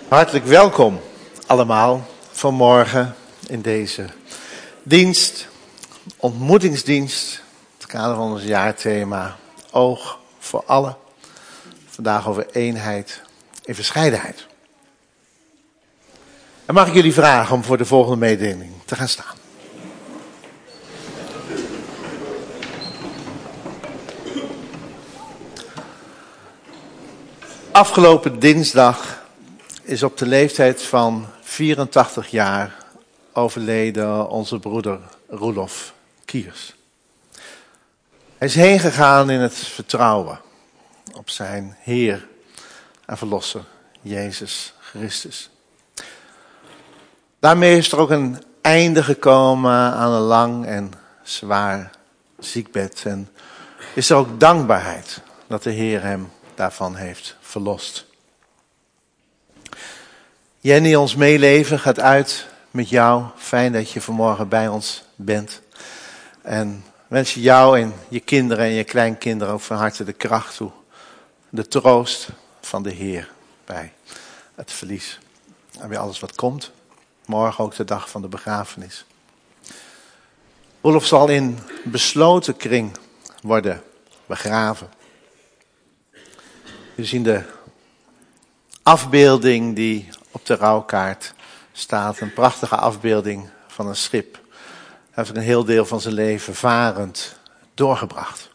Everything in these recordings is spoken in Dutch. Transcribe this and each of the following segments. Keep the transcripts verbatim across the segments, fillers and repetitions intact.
Hartelijk welkom allemaal vanmorgen in deze dienst, ontmoetingsdienst, het kader van ons jaarthema Oog voor allen. Vandaag over eenheid en verscheidenheid. En mag ik jullie vragen om voor de volgende mededeling te gaan staan. Afgelopen dinsdag is op de leeftijd van vierentachtig jaar overleden onze broeder Roelof Kiers. Hij is heen gegaan in het vertrouwen op zijn Heer en Verlosser, Jezus Christus. Daarmee is er ook een einde gekomen aan een lang en zwaar ziekbed. En is er ook dankbaarheid dat de Heer hem daarvan heeft verlost. Jenny, ons meeleven gaat uit met jou. Fijn dat je vanmorgen bij ons bent. En wens je jou en je kinderen en je kleinkinderen ook van harte de kracht toe. De troost van de Heer bij het verlies. En bij alles wat komt. Morgen ook de dag van de begrafenis. Roelof zal in besloten kring worden begraven. We zien de afbeelding die op de rouwkaart staat. Een prachtige afbeelding van een schip. Hij heeft een heel deel van zijn leven varend doorgebracht.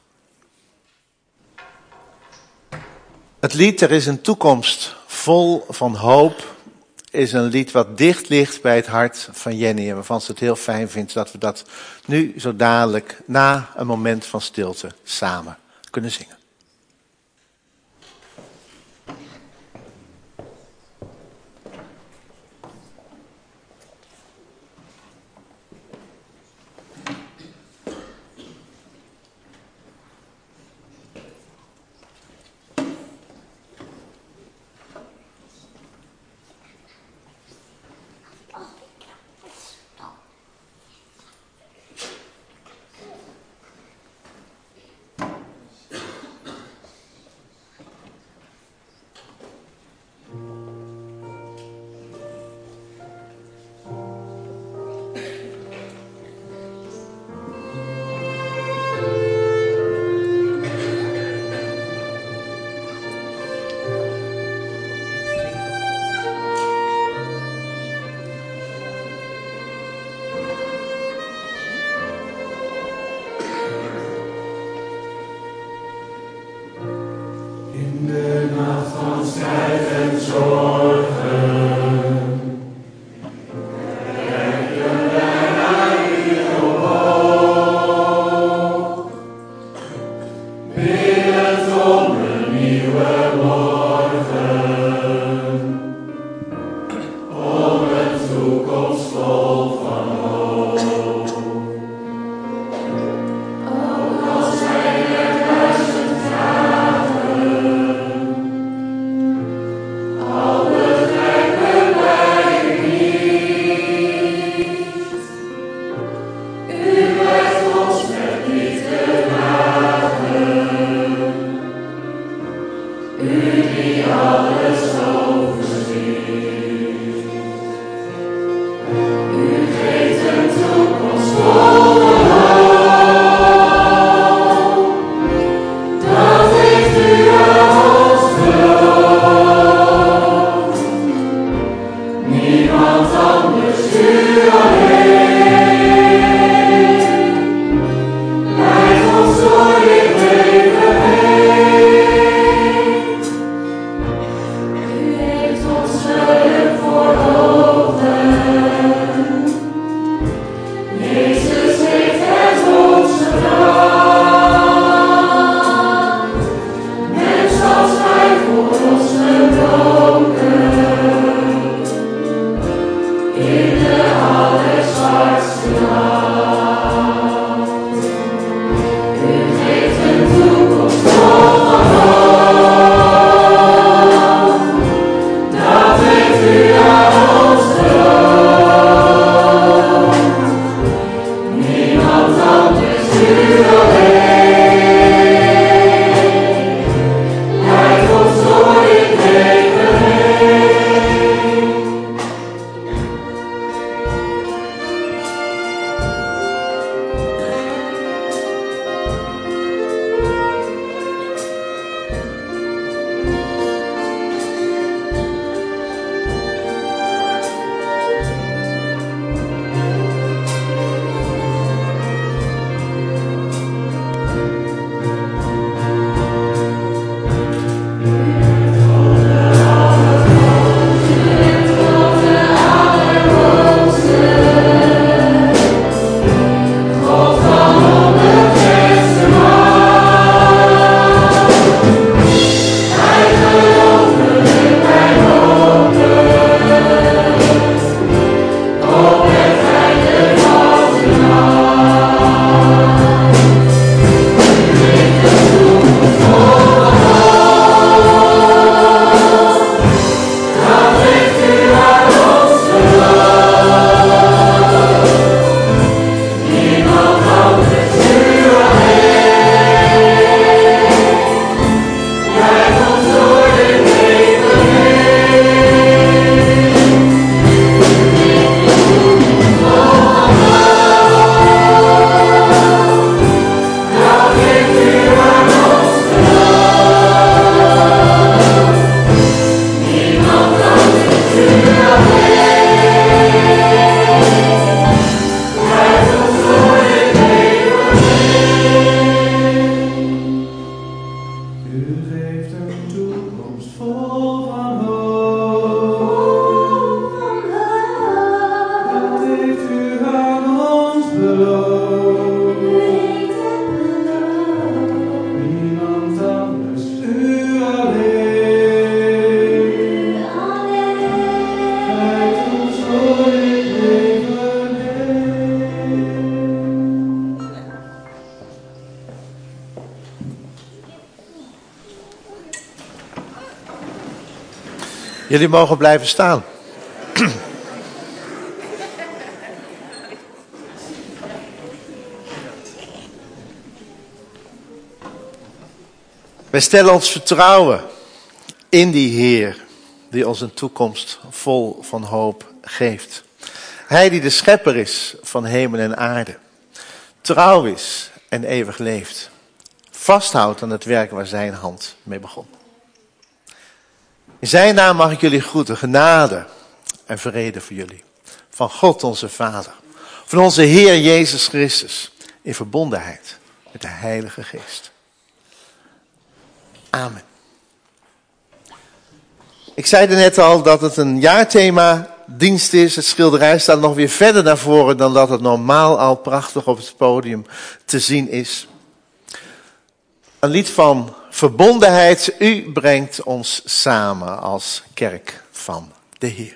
Het lied Er is een toekomst vol van hoop is een lied wat dicht ligt bij het hart van Jenny. En waarvan ze het heel fijn vindt dat we dat nu zo dadelijk na een moment van stilte samen kunnen zingen. U Jullie mogen blijven staan. Wij stellen ons vertrouwen in die Heer die ons een toekomst vol van hoop geeft. Hij die de schepper is van hemel en aarde, trouw is en eeuwig leeft, vasthoudt aan het werk waar zijn hand mee begon. In zijn naam mag ik jullie groeten, genade en vrede voor jullie. Van God onze Vader, van onze Heer Jezus Christus, in verbondenheid met de Heilige Geest. Amen. Ik zei er net al dat het een jaarthema dienst is. Het schilderij staat nog weer verder naar voren dan dat het normaal al prachtig op het podium te zien is. Een lied van verbondenheid. U brengt ons samen als kerk van de Heer.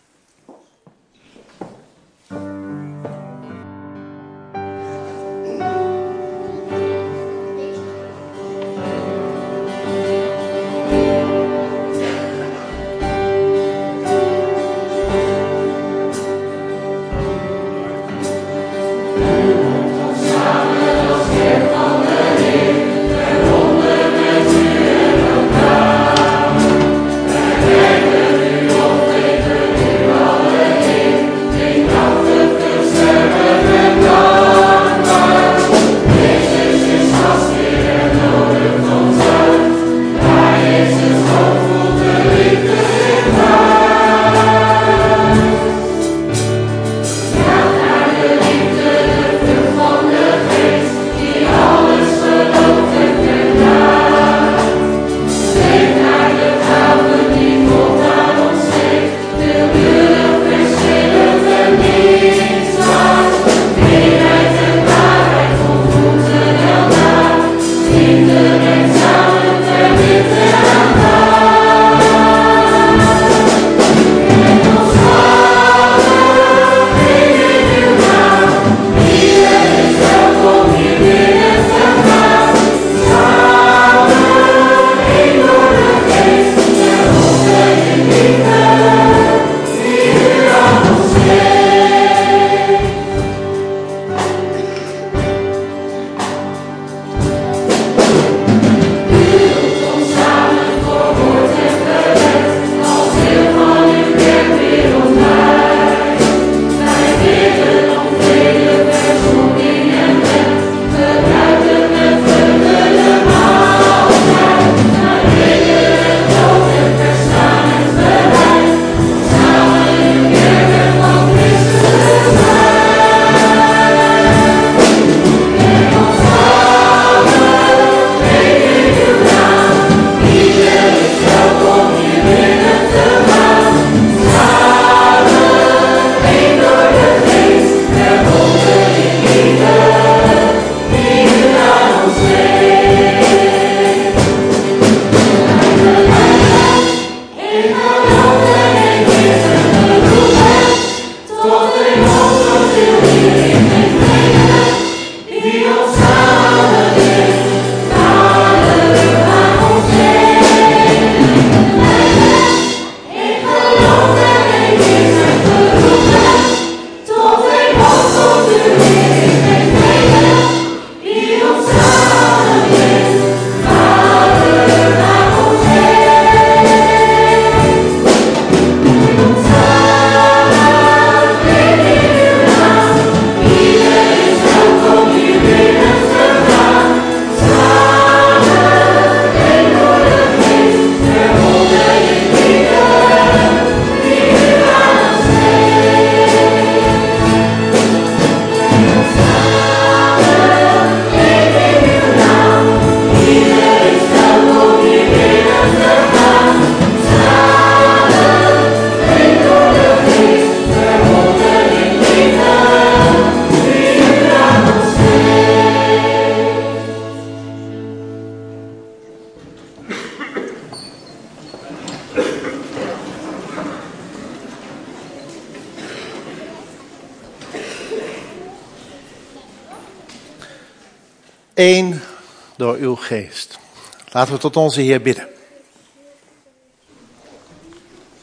Eén door uw geest. Laten we tot onze Heer bidden.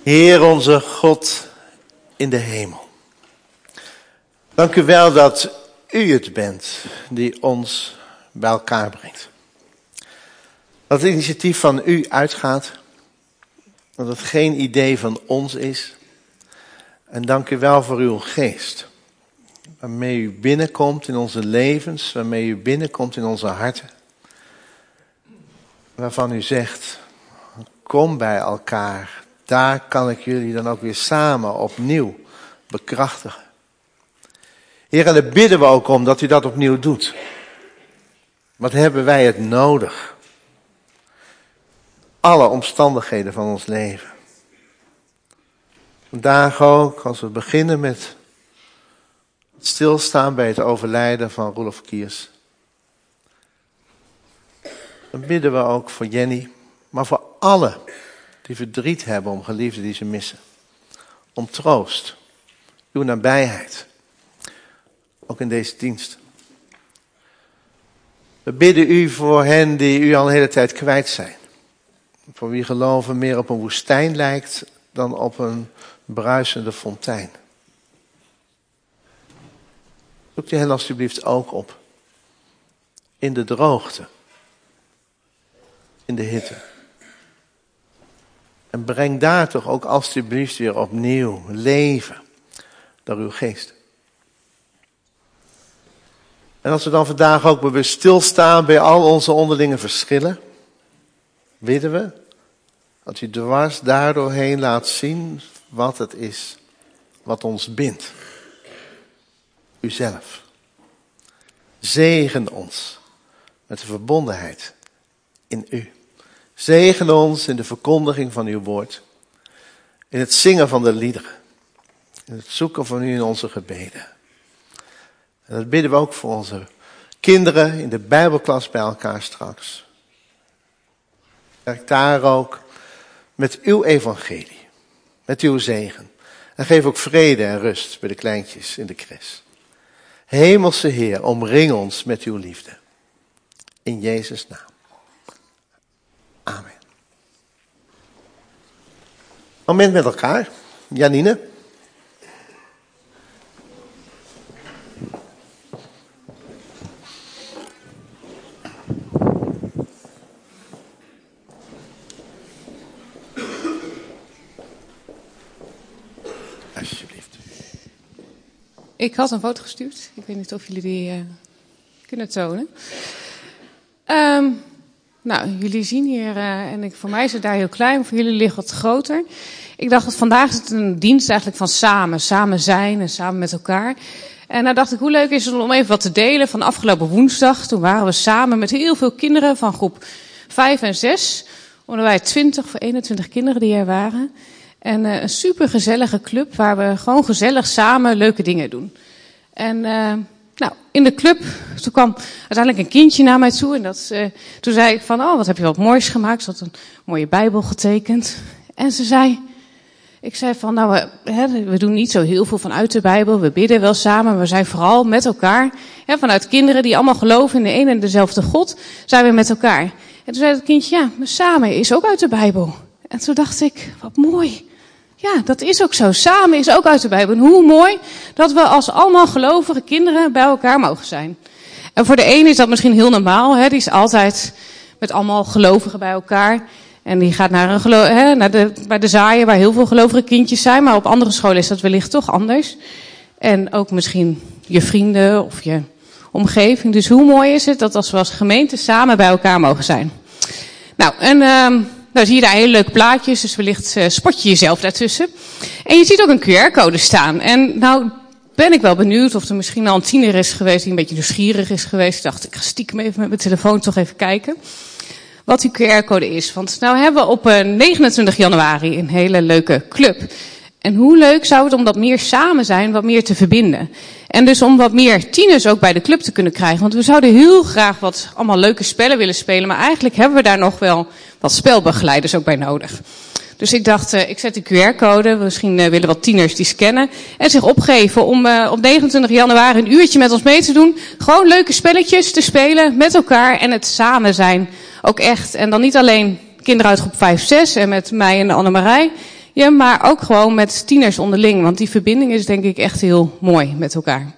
Heer onze God in de hemel. Dank u wel dat u het bent die ons bij elkaar brengt. Dat het initiatief van u uitgaat. Dat het geen idee van ons is. En dank u wel voor uw geest. Waarmee u binnenkomt in onze levens. Waarmee u binnenkomt in onze harten. Waarvan u zegt, kom bij elkaar. Daar kan ik jullie dan ook weer samen opnieuw bekrachtigen. Heer, en daar bidden we ook om dat u dat opnieuw doet. Wat hebben wij het nodig? Alle omstandigheden van ons leven. Vandaag ook, als we beginnen met het stilstaan bij het overlijden van Roelof Kiers. Dan bidden we ook voor Jenny, maar voor allen die verdriet hebben om geliefden die ze missen. Om troost, uw nabijheid, ook in deze dienst. We bidden u voor hen die u al een hele tijd kwijt zijn. Voor wie geloven meer op een woestijn lijkt dan op een bruisende fontein. Zoek die hen alsjeblieft ook op. In de droogte. In de hitte. En breng daar toch ook alsjeblieft weer opnieuw leven door uw geest. En als we dan vandaag ook bewust stilstaan bij al onze onderlinge verschillen, bidden we dat u dwars daardoorheen laat zien wat het is wat ons bindt. Uzelf. Zegen ons met de verbondenheid in u. Zegen ons in de verkondiging van uw woord. In het zingen van de liederen. In het zoeken van u in onze gebeden. En dat bidden we ook voor onze kinderen in de Bijbelklas bij elkaar straks. Werk daar ook met uw evangelie. Met uw zegen. En geef ook vrede en rust bij de kleintjes in de kres. Hemelse Heer, omring ons met uw liefde. In Jezus' naam. Amen. Moment met elkaar. Janine. Alsjeblieft. Ik had een foto gestuurd. Ik weet niet of jullie die uh, kunnen tonen. Um, nou, jullie zien hier, uh, en ik, voor mij is het daar heel klein, voor jullie ligt wat groter. Ik dacht dat vandaag is het een dienst eigenlijk van samen. Samen zijn en samen met elkaar. En nou dacht ik, hoe leuk is het om even wat te delen van afgelopen woensdag. Toen waren we samen met heel veel kinderen van groep vijf en zes. Omdat wij twintig of eenentwintig kinderen die er waren. En uh, een super gezellige club waar we gewoon gezellig samen leuke dingen doen. En uh, nou, in de club, toen kwam uiteindelijk een kindje naar mij toe. En dat, uh, toen zei ik van, oh, wat heb je wat moois gemaakt. Ze had een mooie Bijbel getekend. En ze zei, ik zei van, nou, we, hè, we doen niet zo heel veel vanuit de Bijbel. We bidden wel samen, we zijn vooral met elkaar. Hè, vanuit kinderen die allemaal geloven in de ene en dezelfde God, zijn we met elkaar. En toen zei het kindje, ja, maar samen is ook uit de Bijbel. En toen dacht ik, wat mooi. Ja, dat is ook zo. Samen is ook uit de Bijbel. En hoe mooi dat we als allemaal gelovige kinderen bij elkaar mogen zijn. En voor de ene is dat misschien heel normaal. Hè? Die is altijd met allemaal gelovigen bij elkaar. En die gaat naar, een gelo- hè, naar de, bij de zaaien waar heel veel gelovige kindjes zijn. Maar op andere scholen is dat wellicht toch anders. En ook misschien je vrienden of je omgeving. Dus hoe mooi is het dat als we als gemeente samen bij elkaar mogen zijn. Nou, en um, nou zie je daar hele leuke plaatjes. Dus wellicht uh, spot je jezelf daartussen. En je ziet ook een Q R-code staan. En nou ben ik wel benieuwd of er misschien al een tiener is geweest die een beetje nieuwsgierig is geweest. Ik dacht, ik ga stiekem even met mijn telefoon toch even kijken wat die Q R-code is. Want nou hebben we op uh, negenentwintig januari een hele leuke club. En hoe leuk zou het om dat meer samen zijn, wat meer te verbinden. En dus om wat meer tieners ook bij de club te kunnen krijgen. Want we zouden heel graag wat allemaal leuke spellen willen spelen. Maar eigenlijk hebben we daar nog wel wat spelbegeleiders ook bij nodig. Dus ik dacht, uh, ik zet de Q R-code. Misschien uh, willen wat tieners die scannen. En zich opgeven om uh, op negenentwintig januari een uurtje met ons mee te doen. Gewoon leuke spelletjes te spelen met elkaar. En het samen zijn ook echt. En dan niet alleen kinderen uit groep vijf, zes en met mij en Annemarij. je, maar ook gewoon met tieners onderling. Want die verbinding is denk ik echt heel mooi met elkaar.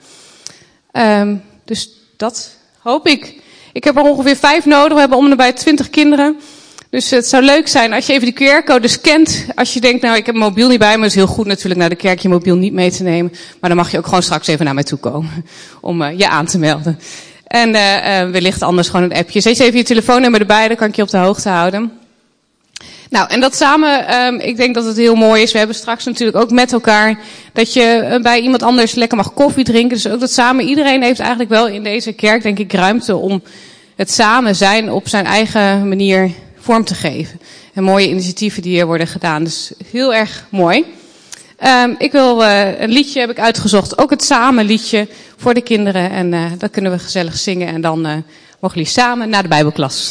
Um, dus dat hoop ik. Ik heb er ongeveer vijf nodig. We hebben om en bij twintig kinderen. Dus het zou leuk zijn als je even die Q R-code scant. Als je denkt, nou ik heb mijn mobiel niet bij me. Maar het is heel goed natuurlijk naar de kerk je mobiel niet mee te nemen. Maar dan mag je ook gewoon straks even naar mij toe komen. Om uh, je aan te melden. En uh, uh, wellicht anders gewoon een appje. Zet je even je telefoonnummer erbij, dan kan ik je op de hoogte houden. Nou, en dat samen, um, ik denk dat het heel mooi is. We hebben straks natuurlijk ook met elkaar dat je uh, bij iemand anders lekker mag koffie drinken. Dus ook dat samen, iedereen heeft eigenlijk wel in deze kerk denk ik ruimte om het samen zijn op zijn eigen manier vorm te geven. En mooie initiatieven die hier worden gedaan. Dus heel erg mooi. Um, ik wil uh, een liedje heb ik uitgezocht. Ook het samen liedje voor de kinderen. En uh, dat kunnen we gezellig zingen. En dan uh, mogen jullie samen naar de Bijbelklas.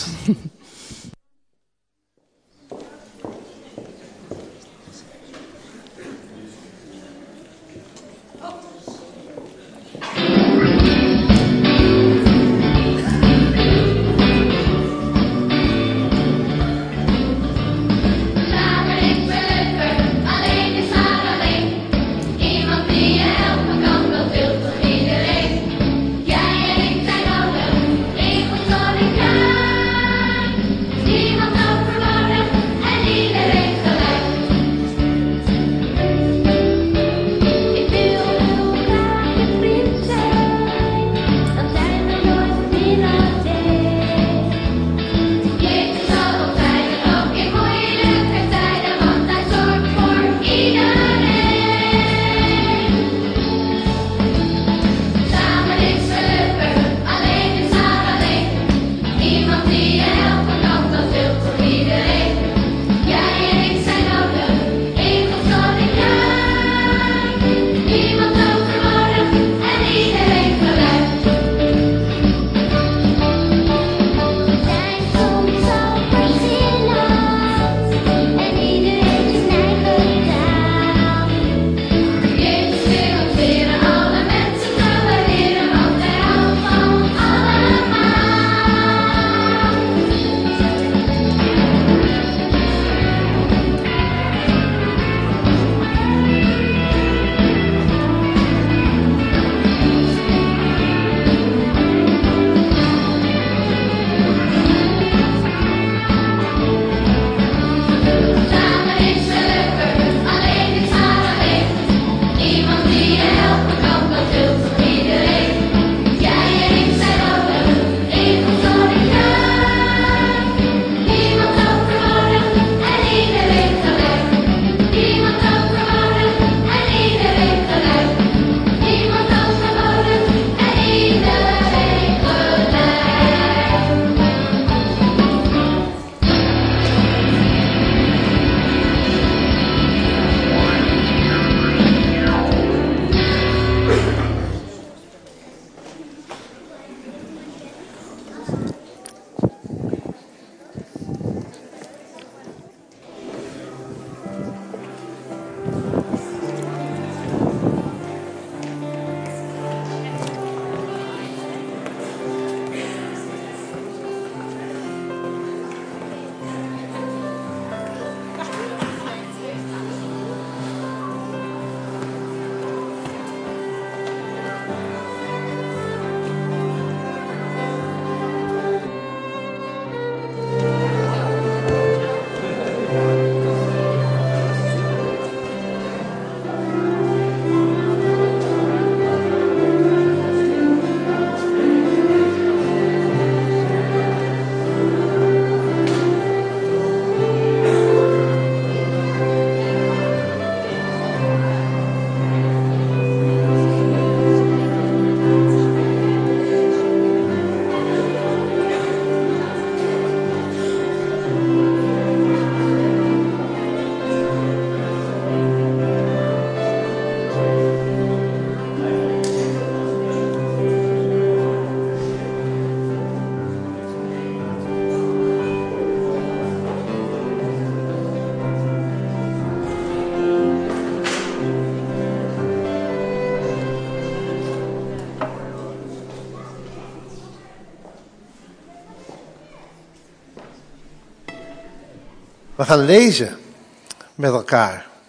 We gaan lezen met elkaar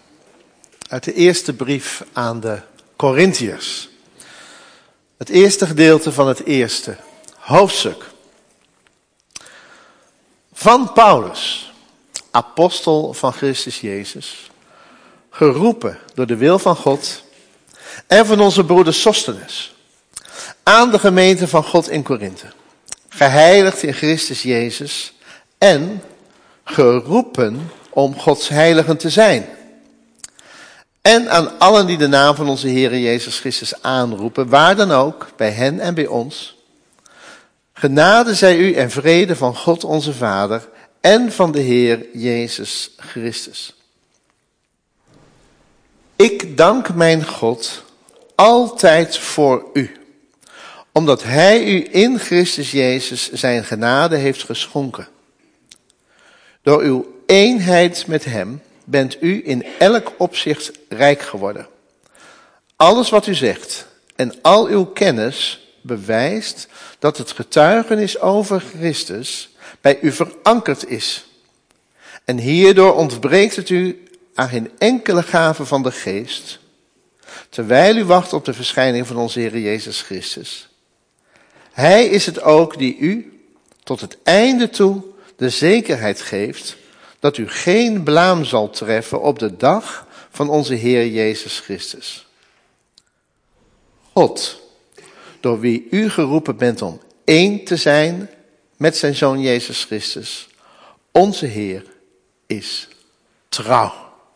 uit de eerste brief aan de Korintiërs. Het eerste gedeelte van het eerste hoofdstuk. Van Paulus, apostel van Christus Jezus, geroepen door de wil van God, en van onze broeder Sostenes, aan de gemeente van God in Korinthe, geheiligd in Christus Jezus en geroepen om Gods heiligen te zijn. En aan allen die de naam van onze Heer Jezus Christus aanroepen, waar dan ook, bij hen en bij ons. Genade zij u en vrede van God onze Vader en van de Heer Jezus Christus. Ik dank mijn God altijd voor u, omdat Hij u in Christus Jezus zijn genade heeft geschonken. Door uw eenheid met Hem bent u in elk opzicht rijk geworden. Alles wat u zegt en al uw kennis bewijst dat het getuigenis over Christus bij u verankerd is. En hierdoor ontbreekt het u aan geen enkele gave van de geest, terwijl u wacht op de verschijning van onze Heer Jezus Christus. Hij is het ook die u tot het einde toe de zekerheid geeft dat u geen blaam zal treffen op de dag van onze Heer Jezus Christus. God, door wie u geroepen bent om één te zijn met zijn Zoon Jezus Christus, onze Heer, is trouw.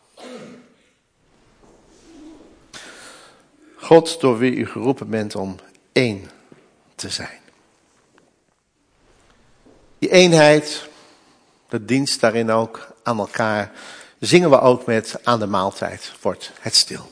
God, door wie u geroepen bent om één te zijn. Die eenheid, de dienst daarin ook aan elkaar, zingen we ook met aan de maaltijd wordt het stil.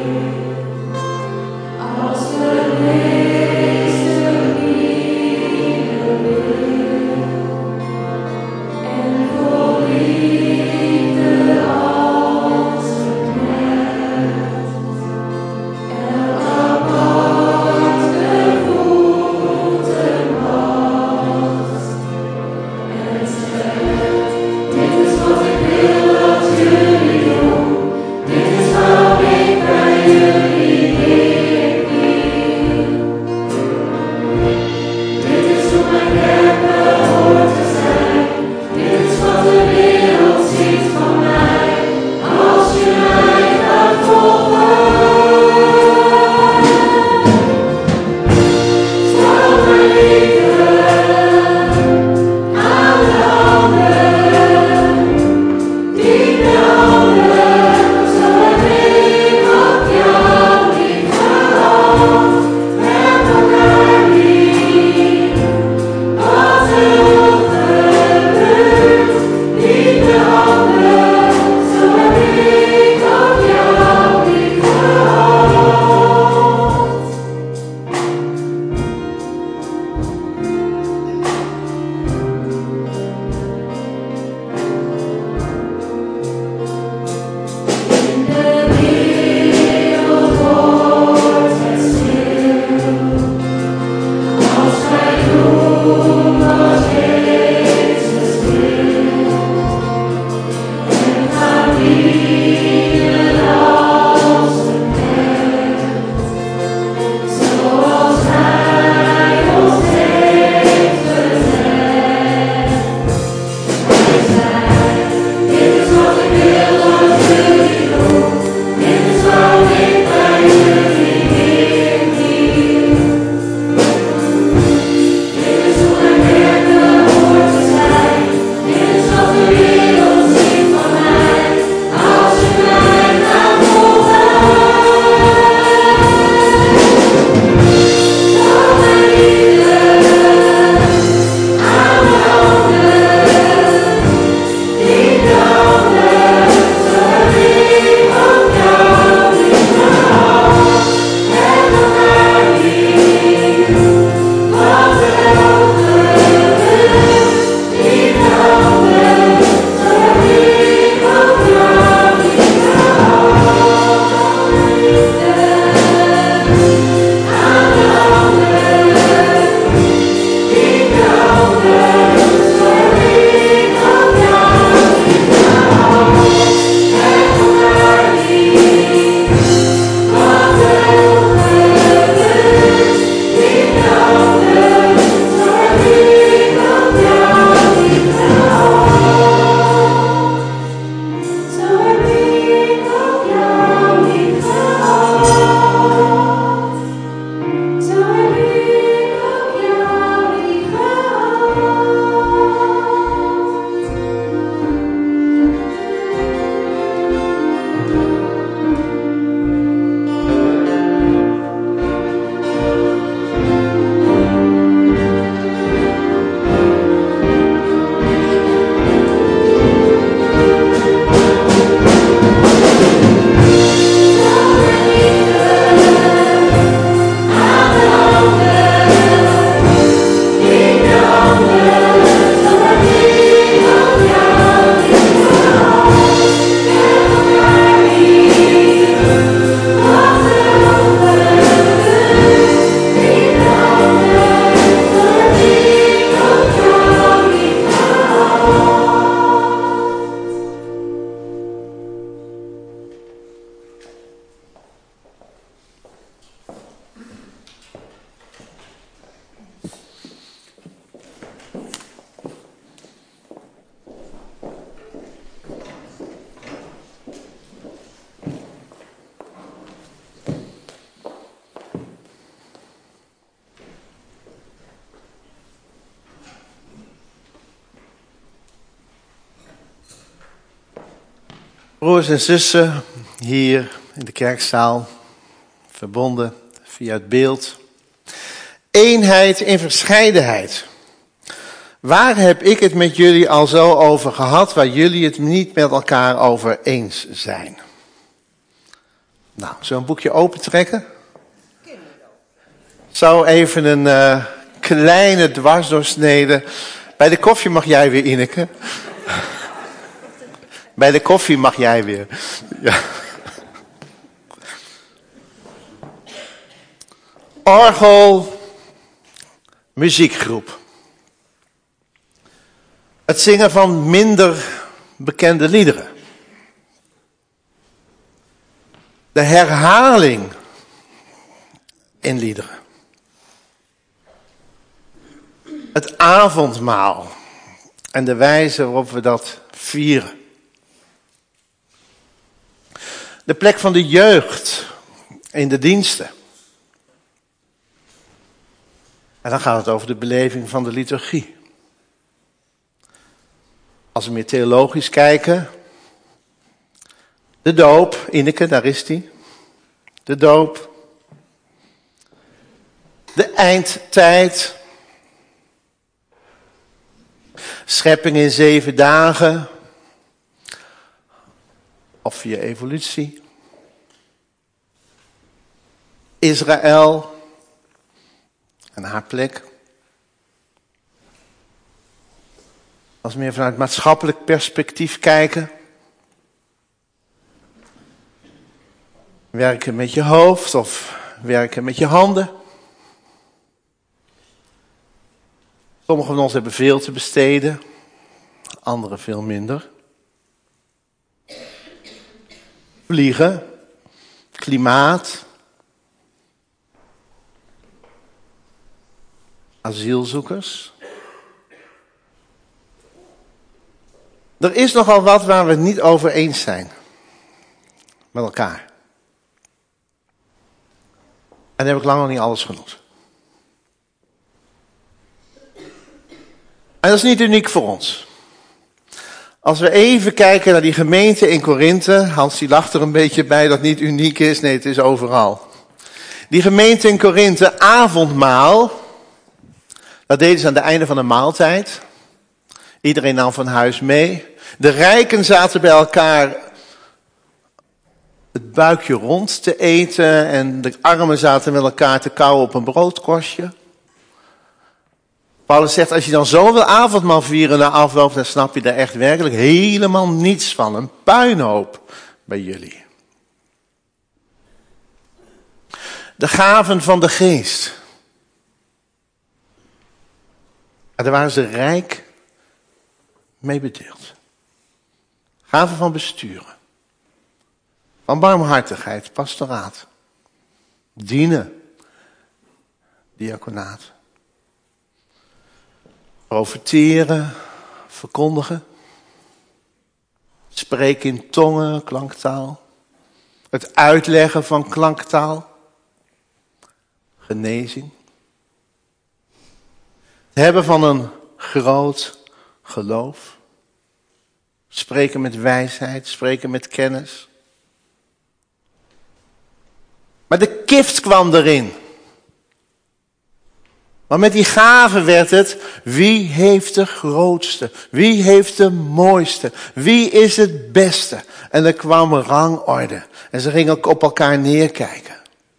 Als we Broers en zussen, hier in de kerkzaal, verbonden via het beeld. Eenheid in verscheidenheid. Waar heb ik het met jullie al zo over gehad, waar jullie het niet met elkaar over eens zijn? Nou, zullen we een boekje opentrekken? Zo even een uh, kleine dwarsdoorsnede. Bij de koffie mag jij weer, Ineke. Bij de koffie mag jij weer. Ja. Orgel, muziekgroep. Het zingen van minder bekende liederen. De herhaling in liederen. Het avondmaal en de wijze waarop we dat vieren. De plek van de jeugd in de diensten. En dan gaat het over de beleving van de liturgie. Als we meer theologisch kijken. De doop, Ineke, daar is die. De doop. De eindtijd. Schepping in zeven dagen. Of via evolutie. Israël. En haar plek. Als we meer vanuit maatschappelijk perspectief kijken. Werken met je hoofd of werken met je handen. Sommigen van ons hebben veel te besteden. Anderen veel minder. Vliegen. Klimaat. Asielzoekers. Er is nogal wat waar we het niet over eens zijn. Met elkaar. En dan heb ik lang nog niet alles genoemd. En dat is niet uniek voor ons. Als we even kijken naar die gemeente in Korinthe. Hans die lacht er een beetje bij dat het niet uniek is. Nee, het is overal. Die gemeente in Korinthe, avondmaal. Dat deden ze aan het einde van de maaltijd. Iedereen nam van huis mee. De rijken zaten bij elkaar het buikje rond te eten. En de armen zaten met elkaar te kauwen op een broodkorstje. Paulus zegt, als je dan zo wil avondmaal vieren na afloop, dan snap je daar echt werkelijk helemaal niets van. Een puinhoop bij jullie. De gaven van de geest. En daar waren ze rijk mee bedeeld. Gaven van besturen. Van barmhartigheid, pastoraat. Dienen. Diaconaat. Profeteren, verkondigen. Spreken in tongen, klanktaal. Het uitleggen van klanktaal. Genezing. Het hebben van een groot geloof. Spreken met wijsheid, spreken met kennis. Maar de kift kwam erin. Maar met die gaven werd het, wie heeft de grootste? Wie heeft de mooiste? Wie is het beste? En er kwam een rangorde. En ze gingen ook op elkaar neerkijken.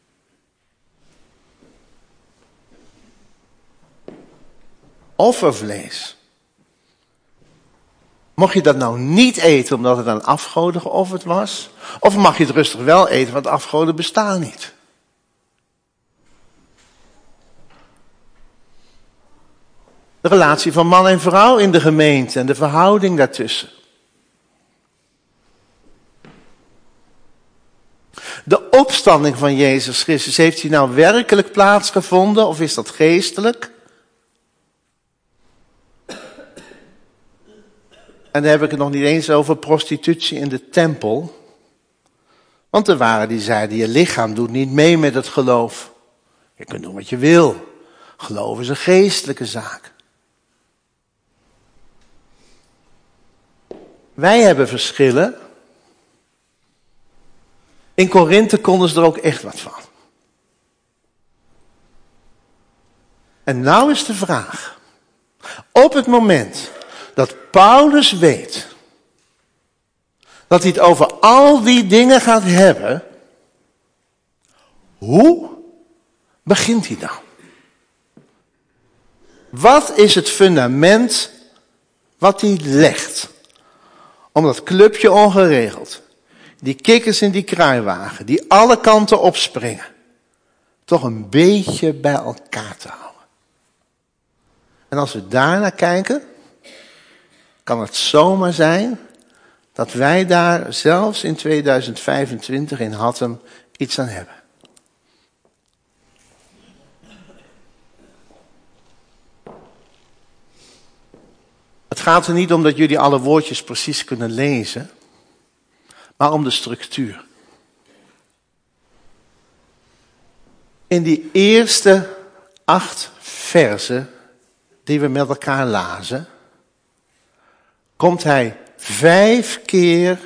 Offervlees. Mocht je dat nou niet eten omdat het aan afgoden geofferd was? Of mag je het rustig wel eten, want afgoden bestaan niet? De relatie van man en vrouw in de gemeente en de verhouding daartussen. De opstanding van Jezus Christus, heeft die nou werkelijk plaatsgevonden of is dat geestelijk? En dan heb ik het nog niet eens over prostitutie in de tempel. Want er waren die zeiden, je lichaam doet niet mee met het geloof. Je kunt doen wat je wil. Geloof is een geestelijke zaak. Wij hebben verschillen. In Korinthe konden ze er ook echt wat van. En nou is de vraag. Op het moment dat Paulus weet dat hij het over al die dingen gaat hebben, hoe begint hij dan? Wat is het fundament wat hij legt om dat clubje ongeregeld, die kikkers in die kruiwagen, die alle kanten opspringen, toch een beetje bij elkaar te houden? En als we daarnaar kijken, kan het zomaar zijn dat wij daar zelfs in tweeduizend vijfentwintig in Hattem iets aan hebben. Het gaat er niet om dat jullie alle woordjes precies kunnen lezen, maar om de structuur. In die eerste acht versen die we met elkaar lazen, komt hij vijf keer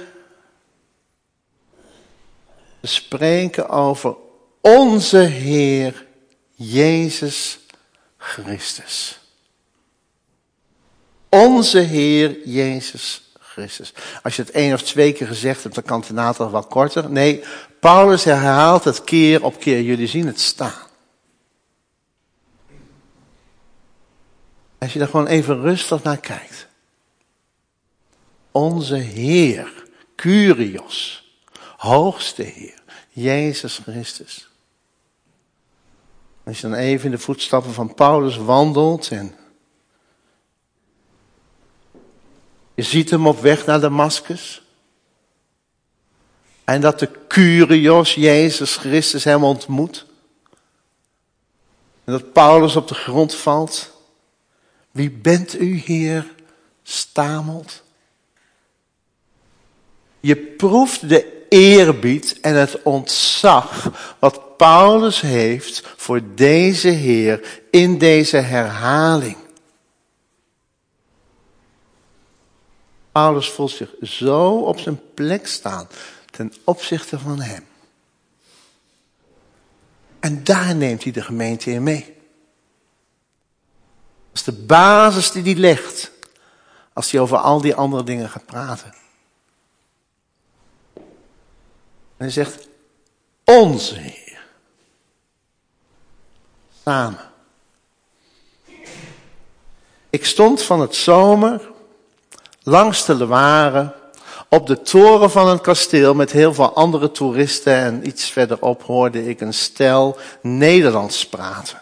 te spreken over onze Heer Jezus Christus. Onze Heer Jezus Christus. Als je het één of twee keer gezegd hebt, dan kan het inderdaad nog wat korter. Nee, Paulus herhaalt het keer op keer. Jullie zien het staan. Als je er gewoon even rustig naar kijkt. Onze Heer, Kyrios, hoogste Heer, Jezus Christus. Als je dan even in de voetstappen van Paulus wandelt en je ziet hem op weg naar Damaskus. En dat de Kyrios, Jezus Christus, hem ontmoet. En dat Paulus op de grond valt. Wie bent u, Heer? Stamelt. Je proeft de eerbied en het ontzag wat Paulus heeft voor deze Heer in deze herhaling. Paulus voelt zich zo op zijn plek staan ten opzichte van hem. En daar neemt hij de gemeente in mee. Dat is de basis die hij legt als hij over al die andere dingen gaat praten. En hij zegt, onze Heer. Samen. Ik stond van het zomer langs de Loire op de toren van een kasteel met heel veel andere toeristen en iets verderop hoorde ik een stel Nederlands praten.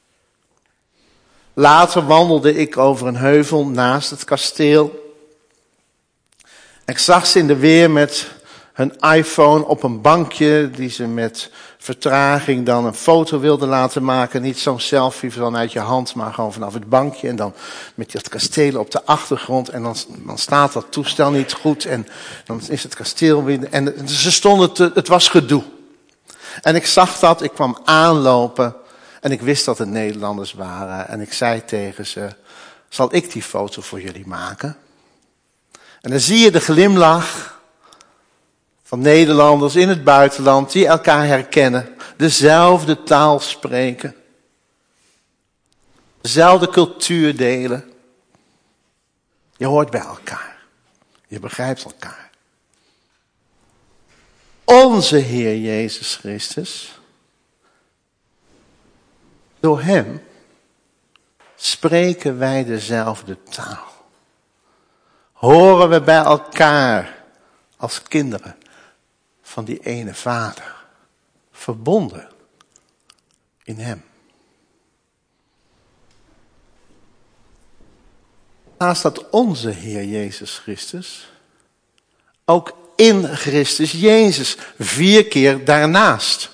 Later wandelde ik over een heuvel naast het kasteel. Ik zag ze in de weer met hun iPhone op een bankje die ze met vertraging dan een foto wilden laten maken. Niet zo'n selfie vanuit je hand, maar gewoon vanaf het bankje. En dan met dat kasteel op de achtergrond. En dan, dan staat dat toestel niet goed. En dan is het kasteel weer. En ze stonden te, het was gedoe. En ik zag dat, ik kwam aanlopen. En ik wist dat het Nederlanders waren. En ik zei tegen ze, zal ik die foto voor jullie maken? En dan zie je de glimlach van Nederlanders in het buitenland die elkaar herkennen. Dezelfde taal spreken. Dezelfde cultuur delen. Je hoort bij elkaar. Je begrijpt elkaar. Onze Heer Jezus Christus. Door hem spreken wij dezelfde taal. Horen we bij elkaar als kinderen van die ene Vader. Verbonden in hem. Naast dat onze Heer Jezus Christus, ook in Christus Jezus, vier keer daarnaast.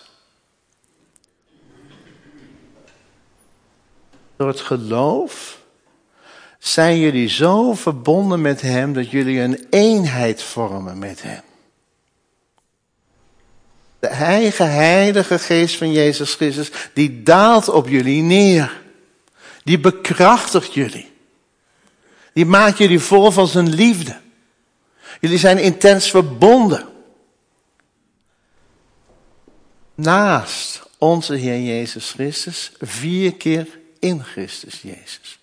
Door het geloof zijn jullie zo verbonden met hem dat jullie een eenheid vormen met hem. De eigen heilige geest van Jezus Christus, die daalt op jullie neer. Die bekrachtigt jullie. Die maakt jullie vol van zijn liefde. Jullie zijn intens verbonden. naast onze Heer Jezus Christus, vier keer in Christus Jezus.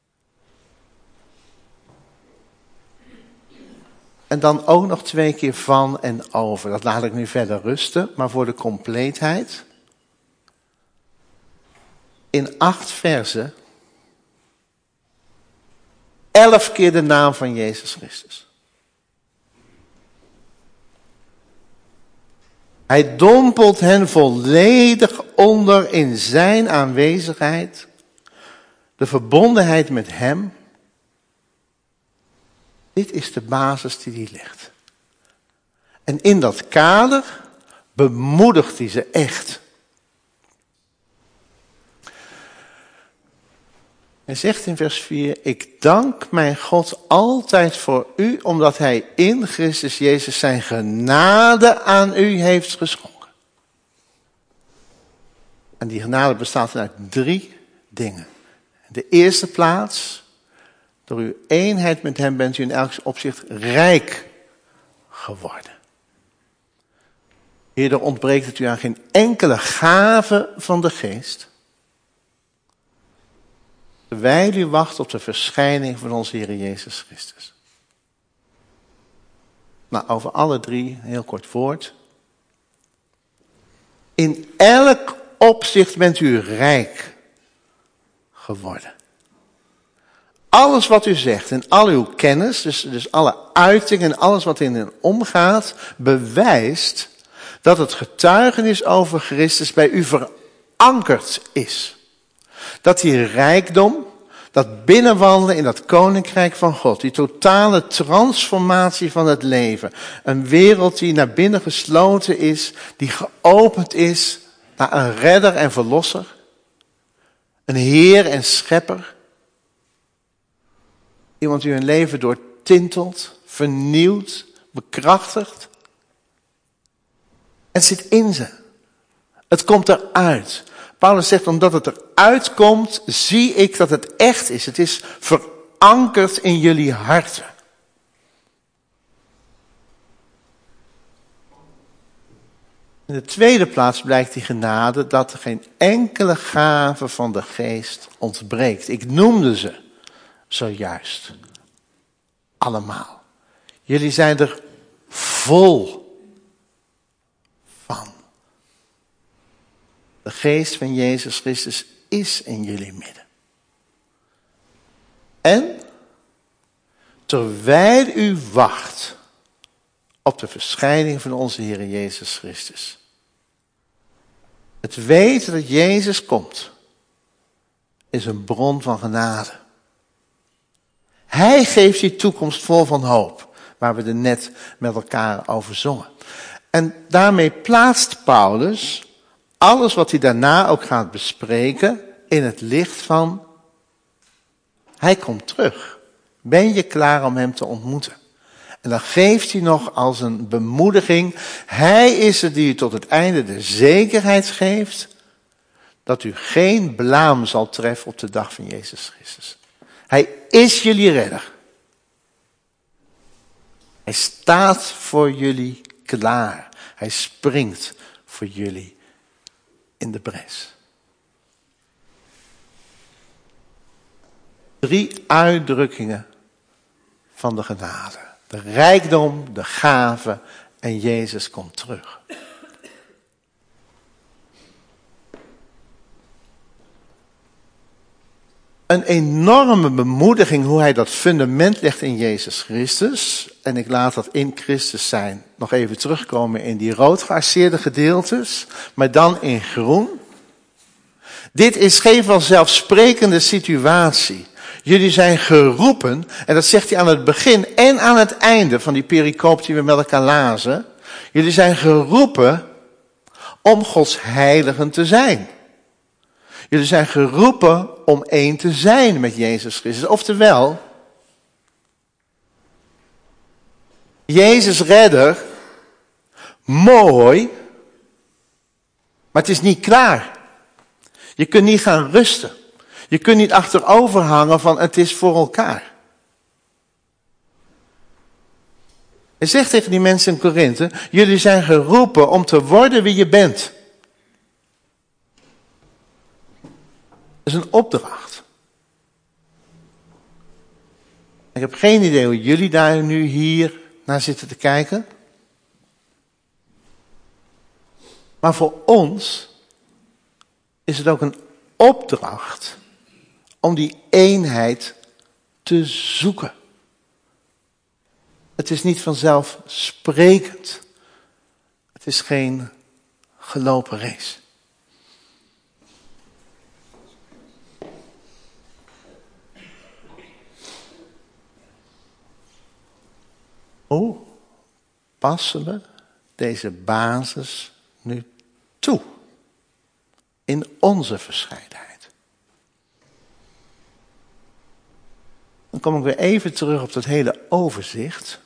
En dan ook nog twee keer van en over. Dat laat ik nu verder rusten, maar voor de compleetheid. In acht versen, elf keer de naam van Jezus Christus. Hij dompelt hen volledig onder in zijn aanwezigheid, de verbondenheid met hem. Dit is de basis die hij legt. En in dat kader bemoedigt hij ze echt. Hij zegt in vers vier, ik dank mijn God altijd voor u, omdat hij in Christus Jezus zijn genade aan u heeft geschonken. En die genade bestaat uit drie dingen. De eerste plaats, door uw eenheid met hem bent u in elk opzicht rijk geworden. Hierdoor ontbreekt het u aan geen enkele gave van de geest, terwijl u wacht op de verschijning van onze Heer Jezus Christus. Nou, over alle drie een heel kort woord. In elk opzicht bent u rijk geworden. Alles wat u zegt en al uw kennis, dus, dus alle uitingen en alles wat in u omgaat, bewijst dat het getuigenis over Christus bij u verankerd is. Dat die rijkdom, dat binnenwandelen in dat koninkrijk van God, die totale transformatie van het leven, een wereld die naar binnen gesloten is, die geopend is naar een redder en verlosser, een Heer en schepper, iemand die hun leven doortintelt, vernieuwt, bekrachtigt. Het zit in ze. Het komt eruit. Paulus zegt, omdat het eruit komt, zie ik dat het echt is. Het is verankerd in jullie harten. In de tweede plaats blijkt die genade dat er geen enkele gave van de geest ontbreekt. Ik noemde ze zojuist. Allemaal. Jullie zijn er vol van. De geest van Jezus Christus is in jullie midden. En terwijl u wacht op de verschijning van onze Heer Jezus Christus. Het weten dat Jezus komt is een bron van genade. Hij geeft die toekomst vol van hoop, waar we er net met elkaar over zongen. En daarmee plaatst Paulus alles wat hij daarna ook gaat bespreken in het licht van, hij komt terug. Ben je klaar om hem te ontmoeten? En dan geeft hij nog als een bemoediging, hij is het die u tot het einde de zekerheid geeft, dat u geen blaam zal treffen op de dag van Jezus Christus. Hij is jullie redder. Hij staat voor jullie klaar. Hij springt voor jullie in de bres. Drie uitdrukkingen van de genade. De rijkdom, de gave en Jezus komt terug. Een enorme bemoediging hoe hij dat fundament legt in Jezus Christus. En ik laat dat in Christus zijn nog even terugkomen in die rood gearceerde gedeeltes. Maar dan in groen. Dit is geen vanzelfsprekende situatie. Jullie zijn geroepen, en dat zegt hij aan het begin en aan het einde van die pericoop die we met elkaar lazen. Jullie zijn geroepen om Gods heiligen te zijn. Jullie zijn geroepen om één te zijn met Jezus Christus. Oftewel, Jezus redder, mooi, maar het is niet klaar. Je kunt niet gaan rusten. Je kunt niet achterover hangen van het is voor elkaar. Hij zegt tegen die mensen in Korinthe, jullie zijn geroepen om te worden wie je bent. is een opdracht. Ik heb geen idee hoe jullie daar nu hier naar zitten te kijken. Maar voor ons is het ook een opdracht om die eenheid te zoeken. Het is niet vanzelfsprekend. Het is geen gelopen race. Hoe passen we deze basis nu toe in onze verscheidenheid? Dan kom ik weer even terug op dat hele overzicht.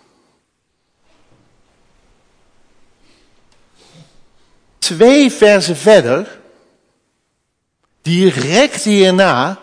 Twee versen verder, direct hierna,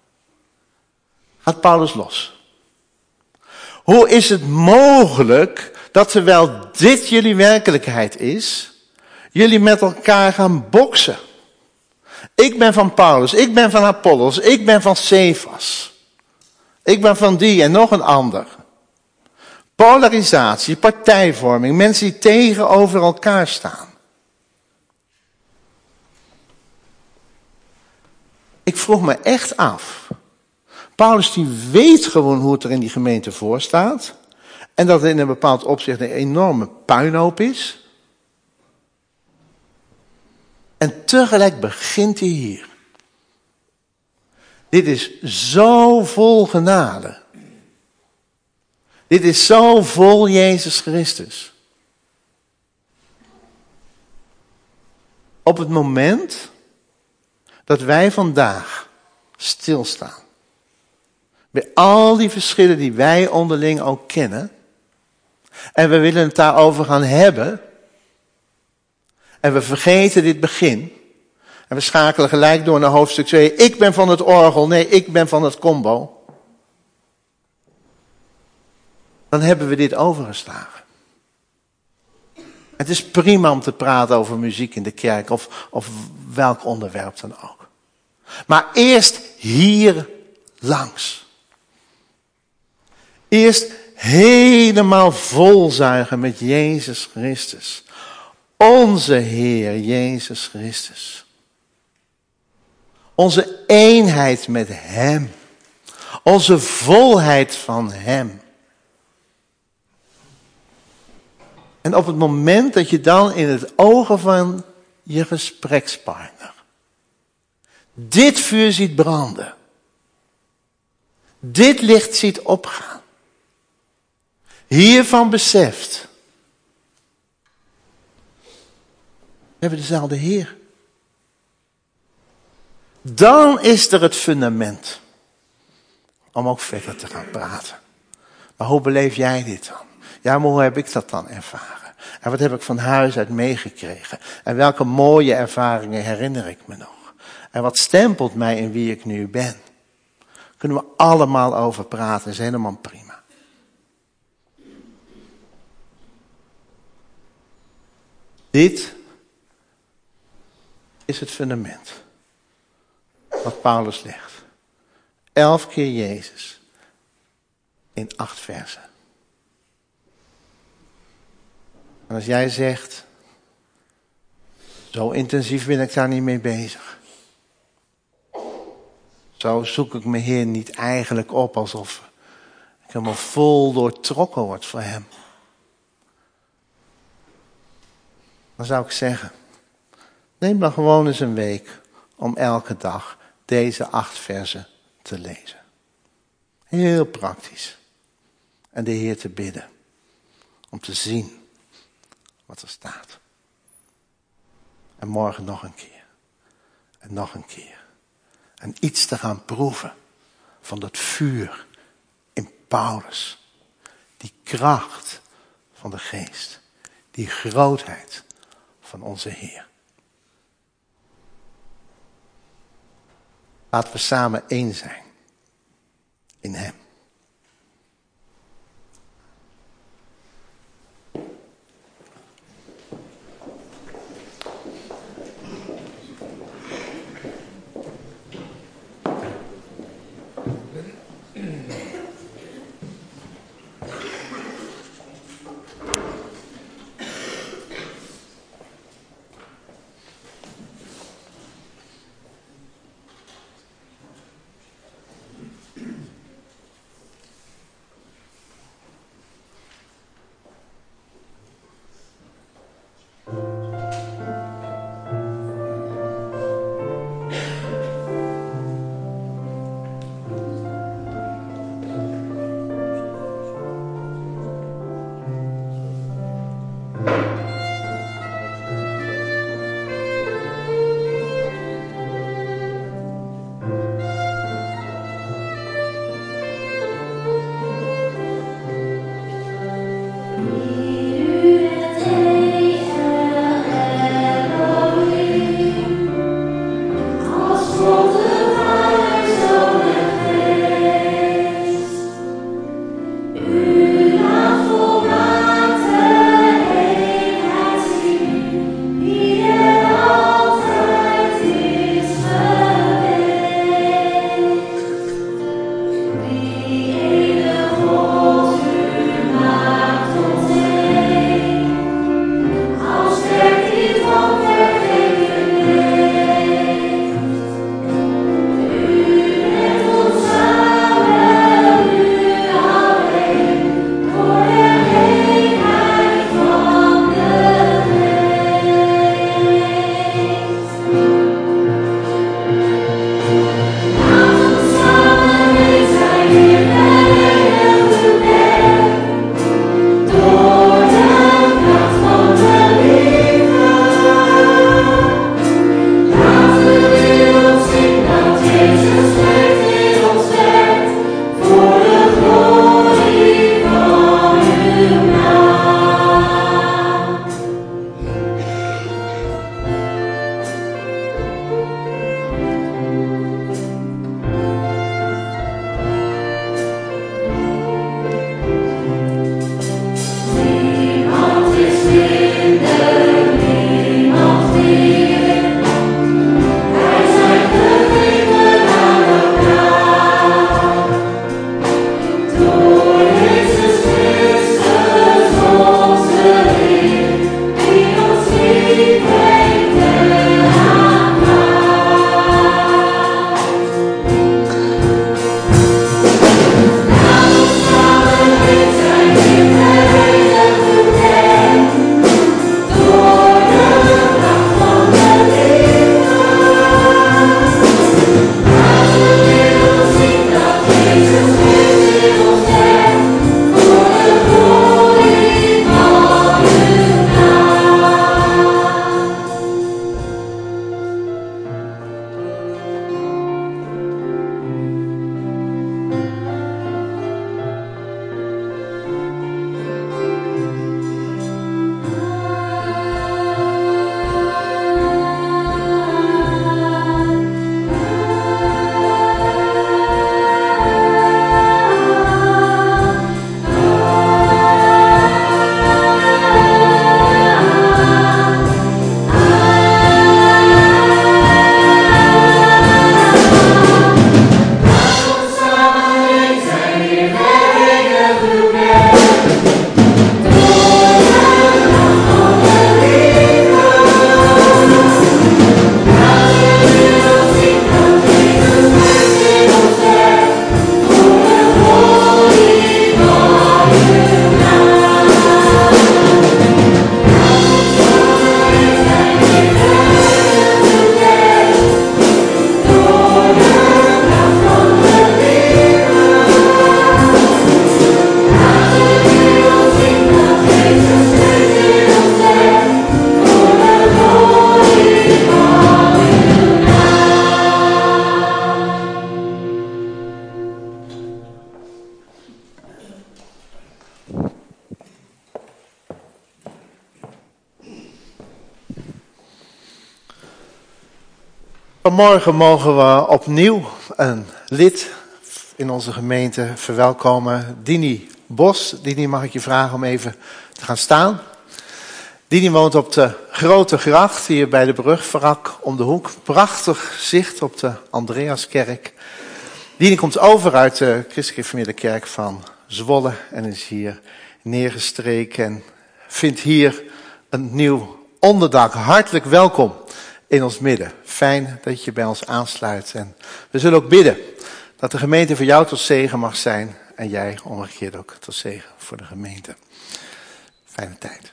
gaat Paulus los. Hoe is het mogelijk dat terwijl dit jullie werkelijkheid is, jullie met elkaar gaan boksen? Ik ben van Paulus, ik ben van Apollos, ik ben van Cephas. Ik ben van die en nog een ander. Polarisatie, partijvorming, mensen die tegenover elkaar staan. Ik vroeg me echt af. Paulus die weet gewoon hoe het er in die gemeente voor staat. En dat het in een bepaald opzicht een enorme puinhoop is. En tegelijk begint hij hier. Dit is zo vol genade. Dit is zo vol Jezus Christus. Op het moment dat wij vandaag stilstaan. Bij al die verschillen die wij onderling ook kennen. En we willen het daarover gaan hebben. En we vergeten dit begin. En we schakelen gelijk door naar hoofdstuk twee. Ik ben van het orgel. Nee, ik ben van het combo. Dan hebben we dit overgeslagen. Het is prima om te praten over muziek in de kerk. Of, of welk onderwerp dan ook. Maar eerst hier langs. Eerst helemaal volzuigen met Jezus Christus. Onze Heer Jezus Christus. Onze eenheid met Hem. Onze volheid van Hem. En op het moment dat je dan in het ogen van je gesprekspartner dit vuur ziet branden. Dit licht ziet opgaan. Hiervan beseft. We hebben dezelfde Heer. Dan is er het fundament. Om ook verder te gaan praten. Maar hoe beleef jij dit dan? Ja, maar hoe heb ik dat dan ervaren? En wat heb ik van huis uit meegekregen? En welke mooie ervaringen herinner ik me nog? En wat stempelt mij in wie ik nu ben? Kunnen we allemaal over praten, is helemaal prima. Dit is het fundament. Wat Paulus legt. Elf keer Jezus. In acht versen. En als jij zegt, zo intensief ben ik daar niet mee bezig. Zo zoek ik mijn Heer niet eigenlijk op alsof ik helemaal vol doortrokken word voor Hem. Dan zou ik zeggen, neem dan gewoon eens een week om elke dag deze acht versen te lezen. Heel praktisch. En de Heer te bidden. Om te zien wat er staat. En morgen nog een keer. En nog een keer. En iets te gaan proeven van dat vuur in Paulus. Die kracht van de geest. Die grootheid van onze Heer. Laten we samen één zijn. In Hem. Vanmorgen mogen we opnieuw een lid in onze gemeente verwelkomen, Dini Bos. Dini, mag ik je vragen om even te gaan staan? Dini woont op de Grote Gracht, hier bij de brugvrak om de hoek. Prachtig zicht op de Andreaskerk. Dini komt over uit de Christelijk Gereformeerde Kerk van Zwolle en is hier neergestreken en vindt hier een nieuw onderdak. Hartelijk welkom in ons midden. Fijn dat je bij ons aansluit. En we zullen ook bidden dat de gemeente voor jou tot zegen mag zijn en jij omgekeerd ook tot zegen voor de gemeente. Fijne tijd.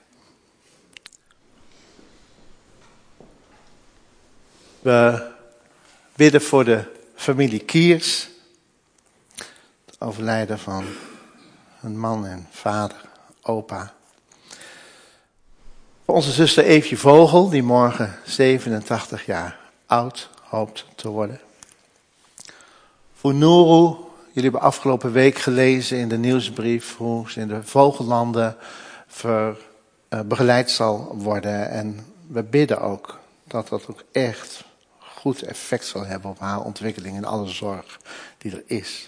We bidden voor de familie Kiers, het overlijden van hun man en vader, opa. Voor onze zuster Eefje Vogel, die morgen zevenentachtig jaar oud hoopt te worden. Voor Nouru, jullie hebben afgelopen week gelezen in de nieuwsbrief hoe ze in de Vogellanden ver, uh, begeleid zal worden. En we bidden ook dat dat ook echt goed effect zal hebben op haar ontwikkeling en alle zorg die er is.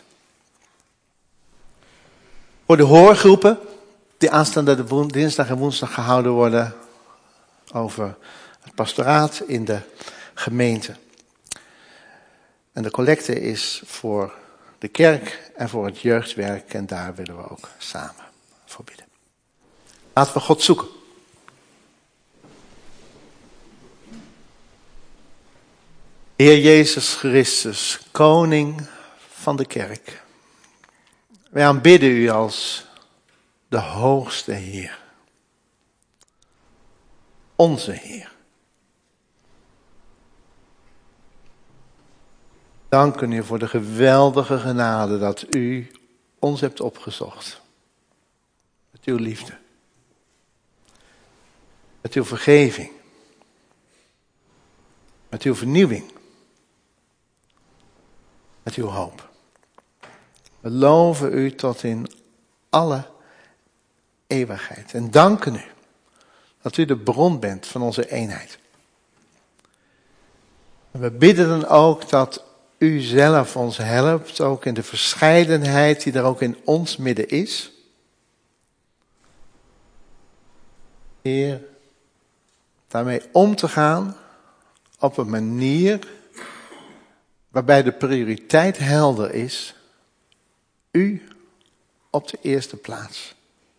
Voor de hoorgroepen die aanstaande dinsdag en woensdag gehouden worden over het pastoraat in de gemeente. En de collecte is voor de kerk en voor het jeugdwerk en daar willen we ook samen voor bidden. Laten we God zoeken. Heer Jezus Christus, koning van de kerk. Wij aanbidden u als de hoogste Heer. Onze Heer. Danken u voor de geweldige genade dat u ons hebt opgezocht. Met uw liefde. Met uw vergeving. Met uw vernieuwing. Met uw hoop. We loven u tot in alle eeuwigheid. En danken u dat u de bron bent van onze eenheid. En we bidden dan ook dat u zelf ons helpt, ook in de verscheidenheid die er ook in ons midden is. Heer, daarmee om te gaan op een manier waarbij de prioriteit helder is, u op de eerste plaats.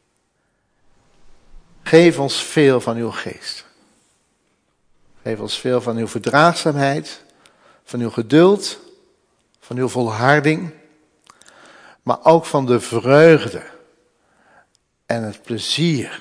Geef ons veel van uw geest. Geef ons veel van uw verdraagzaamheid, van uw geduld, van uw volharding, maar ook van de vreugde en het plezier.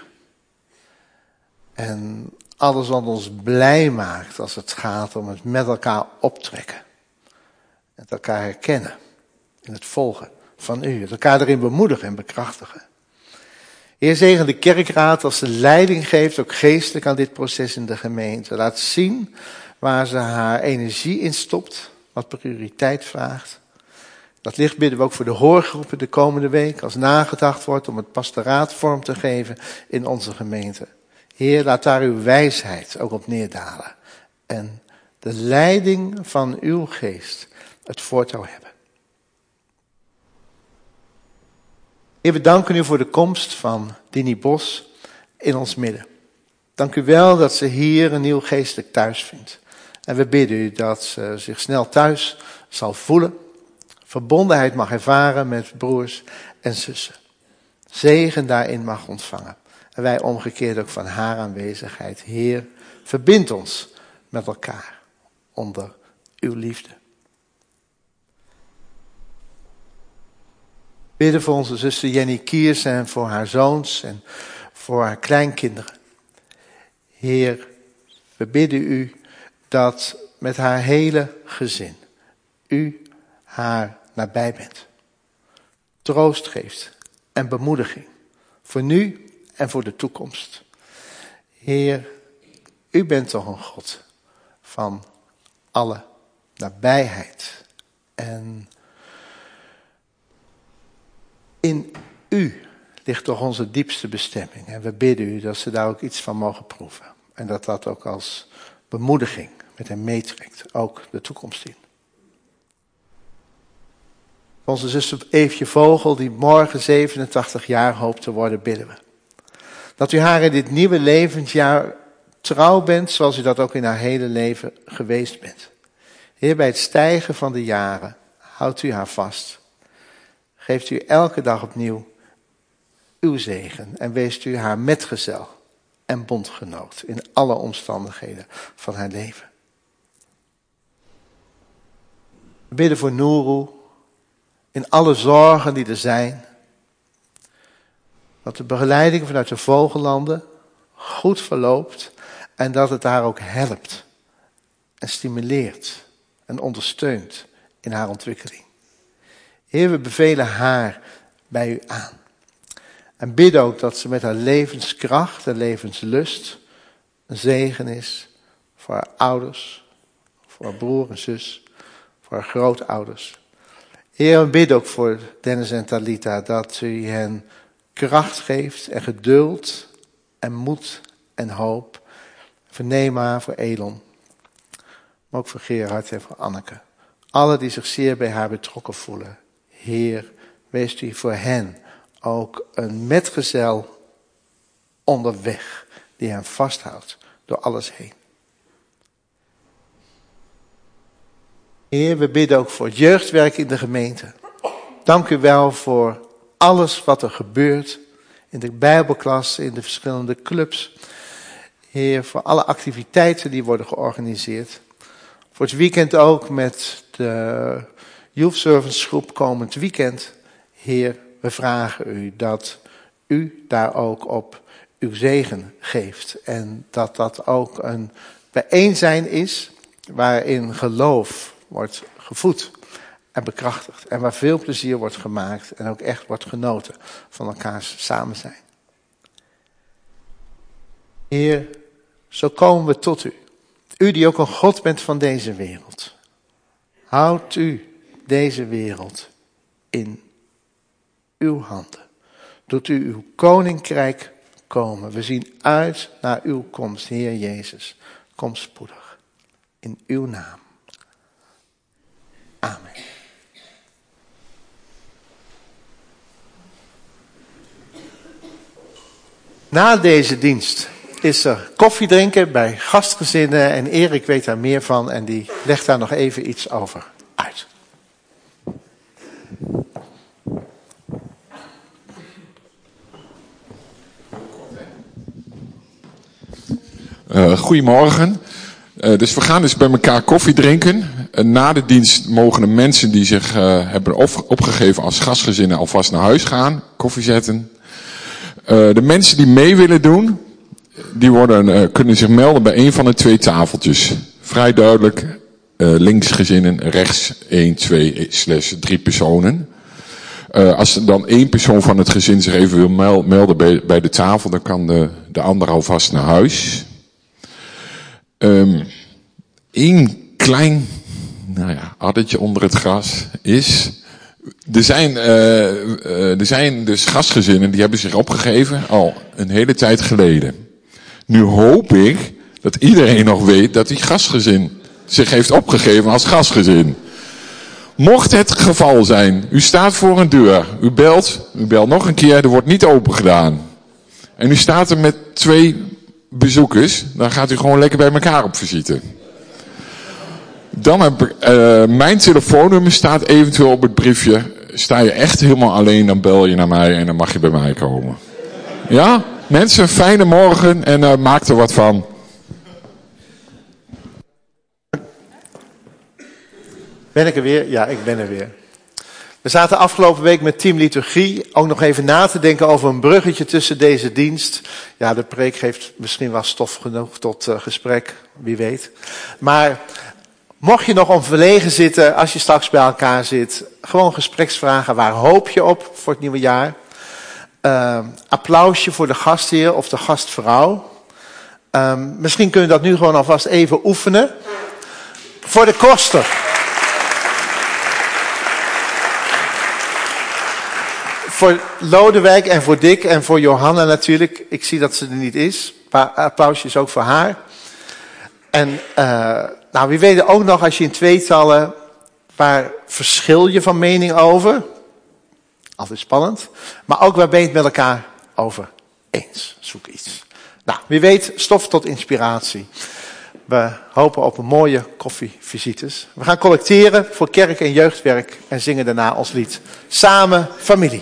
En alles wat ons blij maakt als het gaat om het met elkaar optrekken. Het elkaar herkennen in het volgen van u. Het elkaar erin bemoedigen en bekrachtigen. Heer, zegen de kerkraad als ze leiding geeft, ook geestelijk aan dit proces in de gemeente. Laat zien waar ze haar energie in stopt, wat prioriteit vraagt. Dat licht bidden we ook voor de hoorgroepen de komende week, als nagedacht wordt om het pastoraat vorm te geven in onze gemeente. Heer, laat daar uw wijsheid ook op neerdalen. En de leiding van uw geest het voortouw hebben. Heer, we danken u voor de komst van Dini Bos in ons midden. Dank u wel dat ze hier een nieuw geestelijk thuis vindt. En we bidden u dat ze zich snel thuis zal voelen. Verbondenheid mag ervaren met broers en zussen. Zegen daarin mag ontvangen. En wij omgekeerd ook van haar aanwezigheid. Heer, verbind ons met elkaar onder uw liefde. Bidden voor onze zuster Jenny Kiers en voor haar zoons en voor haar kleinkinderen. Heer, we bidden u dat met haar hele gezin u haar nabij bent. Troost geeft en bemoediging voor nu en voor de toekomst. Heer, u bent toch een God van alle nabijheid. En in u ligt toch onze diepste bestemming. En we bidden u dat ze daar ook iets van mogen proeven. En dat dat ook als bemoediging met hem meetrekt, ook de toekomst in. Onze zuster Eefje Vogel, die morgen zevenentachtig jaar hoopt te worden, bidden we. Dat u haar in dit nieuwe levensjaar trouw bent, zoals u dat ook in haar hele leven geweest bent. Heer, bij het stijgen van de jaren, houdt u haar vast. Geeft u elke dag opnieuw uw zegen en weest u haar metgezel en bondgenoot in alle omstandigheden van haar leven. We bidden voor Nouru in alle zorgen die er zijn. Dat de begeleiding vanuit de Vogellanden goed verloopt en dat het haar ook helpt en stimuleert en ondersteunt in haar ontwikkeling. Heer, we bevelen haar bij u aan. En bidden ook dat ze met haar levenskracht en levenslust een zegen is voor haar ouders, voor haar broer en zus, voor haar grootouders. Heer, we bidden ook voor Dennis en Talita dat u hen kracht geeft en geduld en moed en hoop. Voor Nema, voor Elon, maar ook voor Gerard en voor Anneke. Alle die zich zeer bij haar betrokken voelen. Heer, wees u voor hen ook een metgezel onderweg die hen vasthoudt door alles heen. Heer, we bidden ook voor het jeugdwerk in de gemeente. Dank u wel voor alles wat er gebeurt in de Bijbelklas, in de verschillende clubs. Heer, voor alle activiteiten die worden georganiseerd. Voor het weekend ook met de Youth Servants groep komend weekend. Heer, we vragen u dat u daar ook op uw zegen geeft. En dat dat ook een bijeenzijn is waarin geloof wordt gevoed en bekrachtigd. En waar veel plezier wordt gemaakt en ook echt wordt genoten van elkaars samen zijn. Heer, zo komen we tot u. U die ook een God bent van deze wereld. Houdt u deze wereld in uw handen. Doet u uw koninkrijk komen. We zien uit naar uw komst, Heer Jezus. Kom spoedig. In uw naam. Amen. Na deze dienst is er koffie drinken bij gastgezinnen en Erik weet daar meer van en die legt daar nog even iets over uit. Uh, goedemorgen. Uh, dus we gaan dus bij elkaar koffie drinken. Uh, na de dienst mogen de mensen die zich uh, hebben op- opgegeven als gastgezinnen alvast naar huis gaan. Koffie zetten. Uh, de mensen die mee willen doen, die worden, uh, kunnen zich melden bij een van de twee tafeltjes. Vrij duidelijk, uh, links gezinnen, rechts één, twee, slash drie personen. Uh, als dan één persoon van het gezin zich even wil mel- melden bij, bij de tafel, dan kan de, de ander alvast naar huis. Um, Eén klein, nou ja, addertje onder het gras is, er zijn, uh, uh, er zijn dus gastgezinnen die hebben zich opgegeven al een hele tijd geleden. Nu hoop ik dat iedereen nog weet dat die gastgezin zich heeft opgegeven als gastgezin. Mocht het geval zijn, u staat voor een deur, u belt, u belt nog een keer, er wordt niet open gedaan. En u staat er met twee bezoekers, dan gaat u gewoon lekker bij elkaar op visite. Dan heb ik, uh, mijn telefoonnummer staat eventueel op het briefje. Sta je echt helemaal alleen, dan bel je naar mij en dan mag je bij mij komen. Ja? Mensen, fijne morgen en uh, maak er wat van. Ben ik er weer? Ja, ik ben er weer. We zaten afgelopen week met Team Liturgie ook nog even na te denken over een bruggetje tussen deze dienst. Ja, de preek geeft misschien wel stof genoeg tot uh, gesprek, wie weet. Maar mocht je nog onverlegen zitten, als je straks bij elkaar zit, gewoon gespreksvragen, waar hoop je op voor het nieuwe jaar? Uh, applausje voor de gastheer of de gastvrouw. Uh, misschien kun je dat nu gewoon alvast even oefenen. Voor de koster. Voor Lodewijk en voor Dick en voor Johanna natuurlijk. Ik zie dat ze er niet is. Maar applausjes ook voor haar. En uh, nou, wie weet ook nog, als je in tweetallen, waar verschil je van mening over? Altijd spannend. Maar ook waar ben je het met elkaar over eens? Zoek iets. Nou, wie weet, stof tot inspiratie. We hopen op een mooie koffievisites. We gaan collecteren voor kerk en jeugdwerk en zingen daarna ons lied. Samen familie.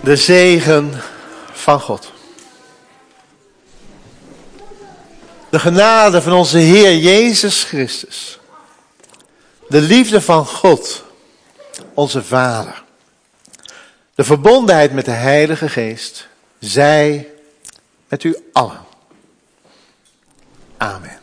De zegen van God. De genade van onze Heer Jezus Christus. De liefde van God, onze Vader. De verbondenheid met de Heilige Geest. Zij met u allen. Amen.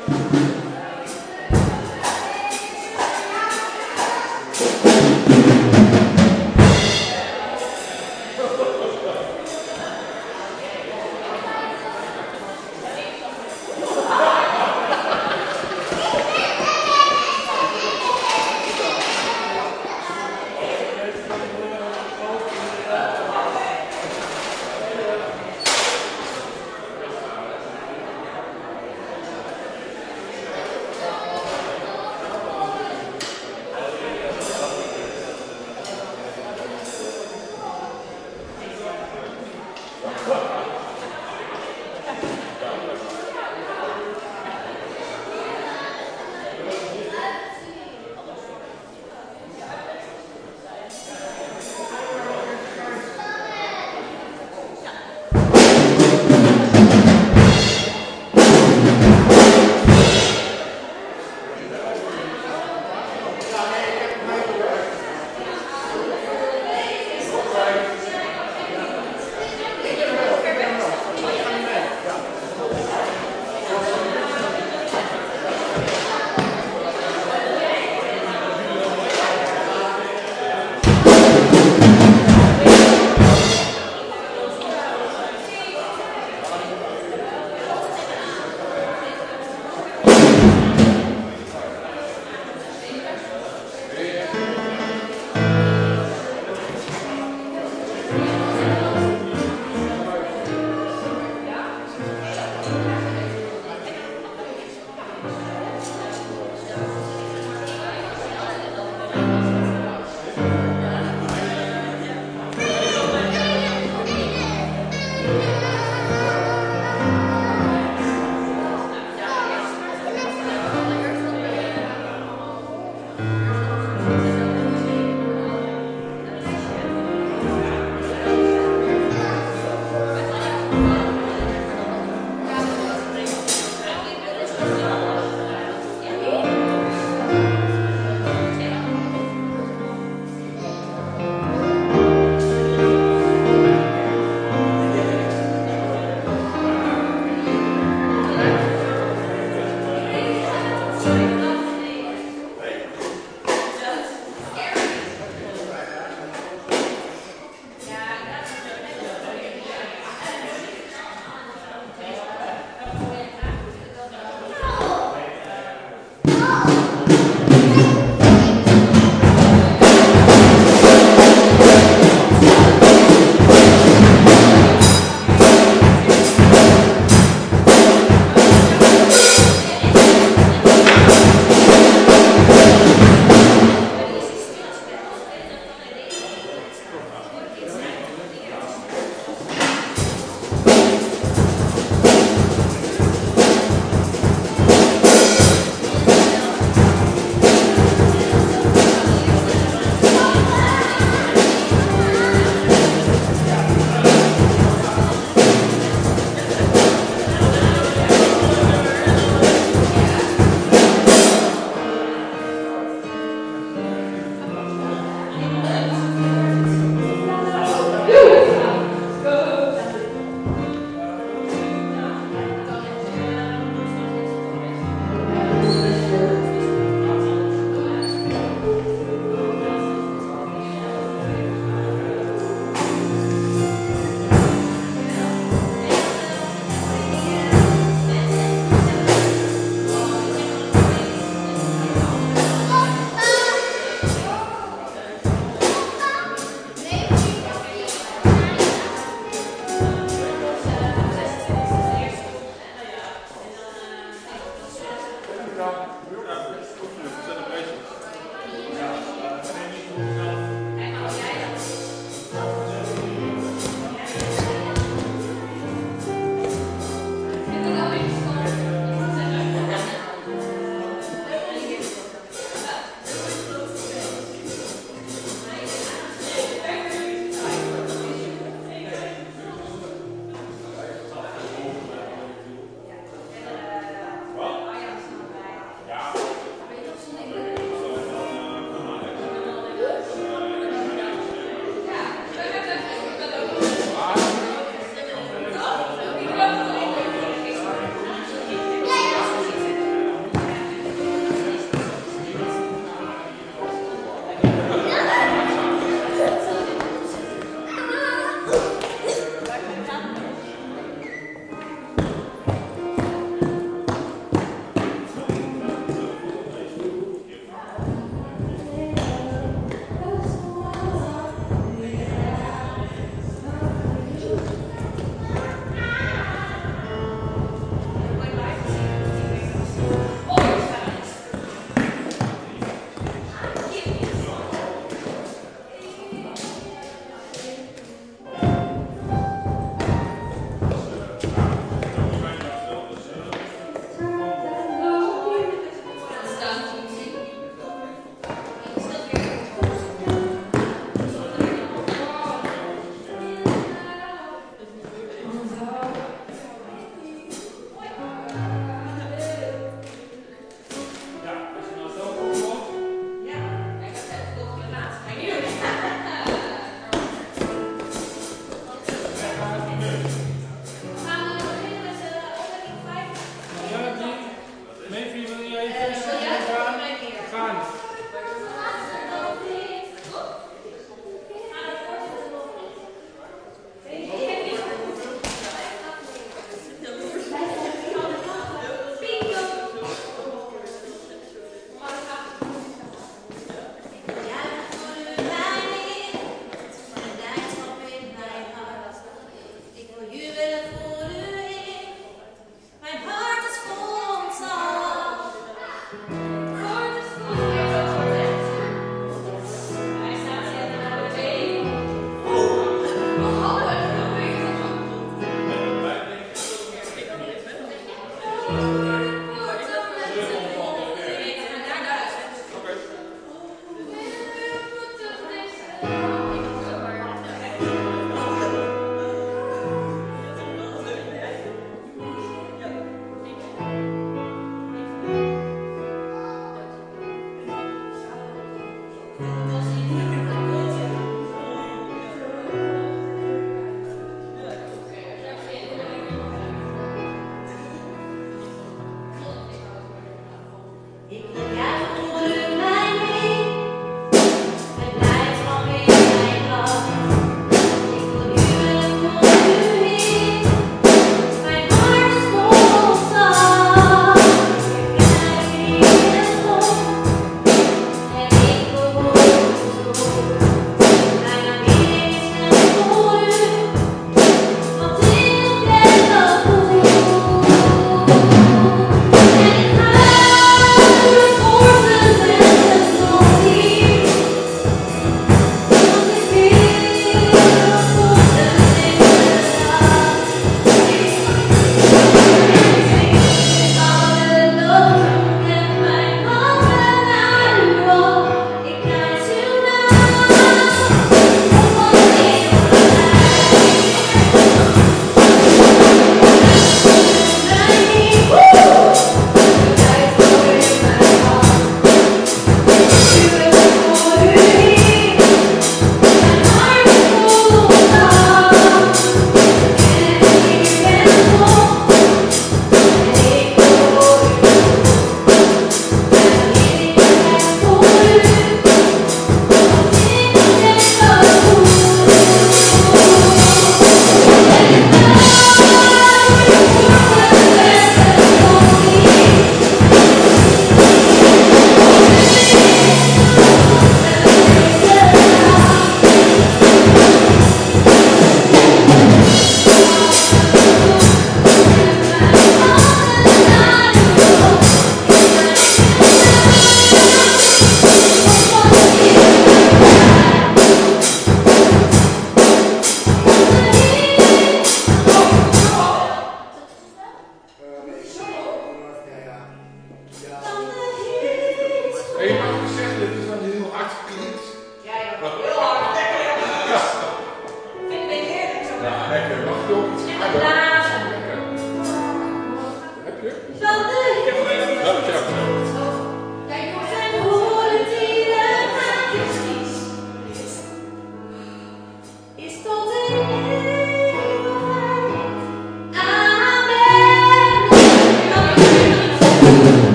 Amen.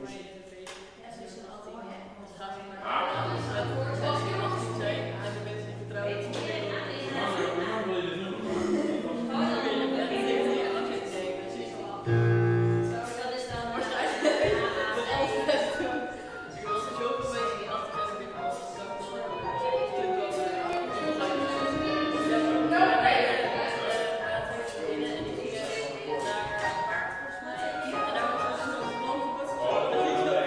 Ja.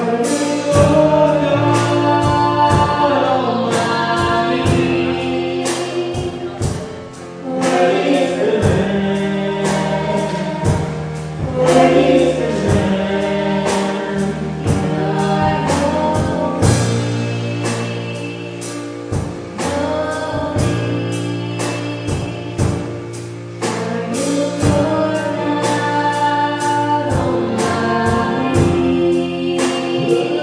Thank you.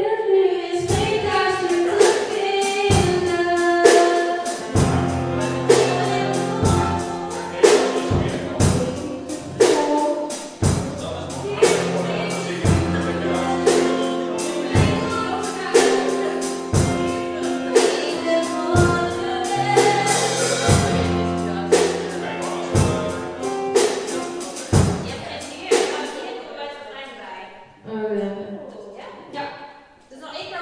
Ja, dus nog één keer.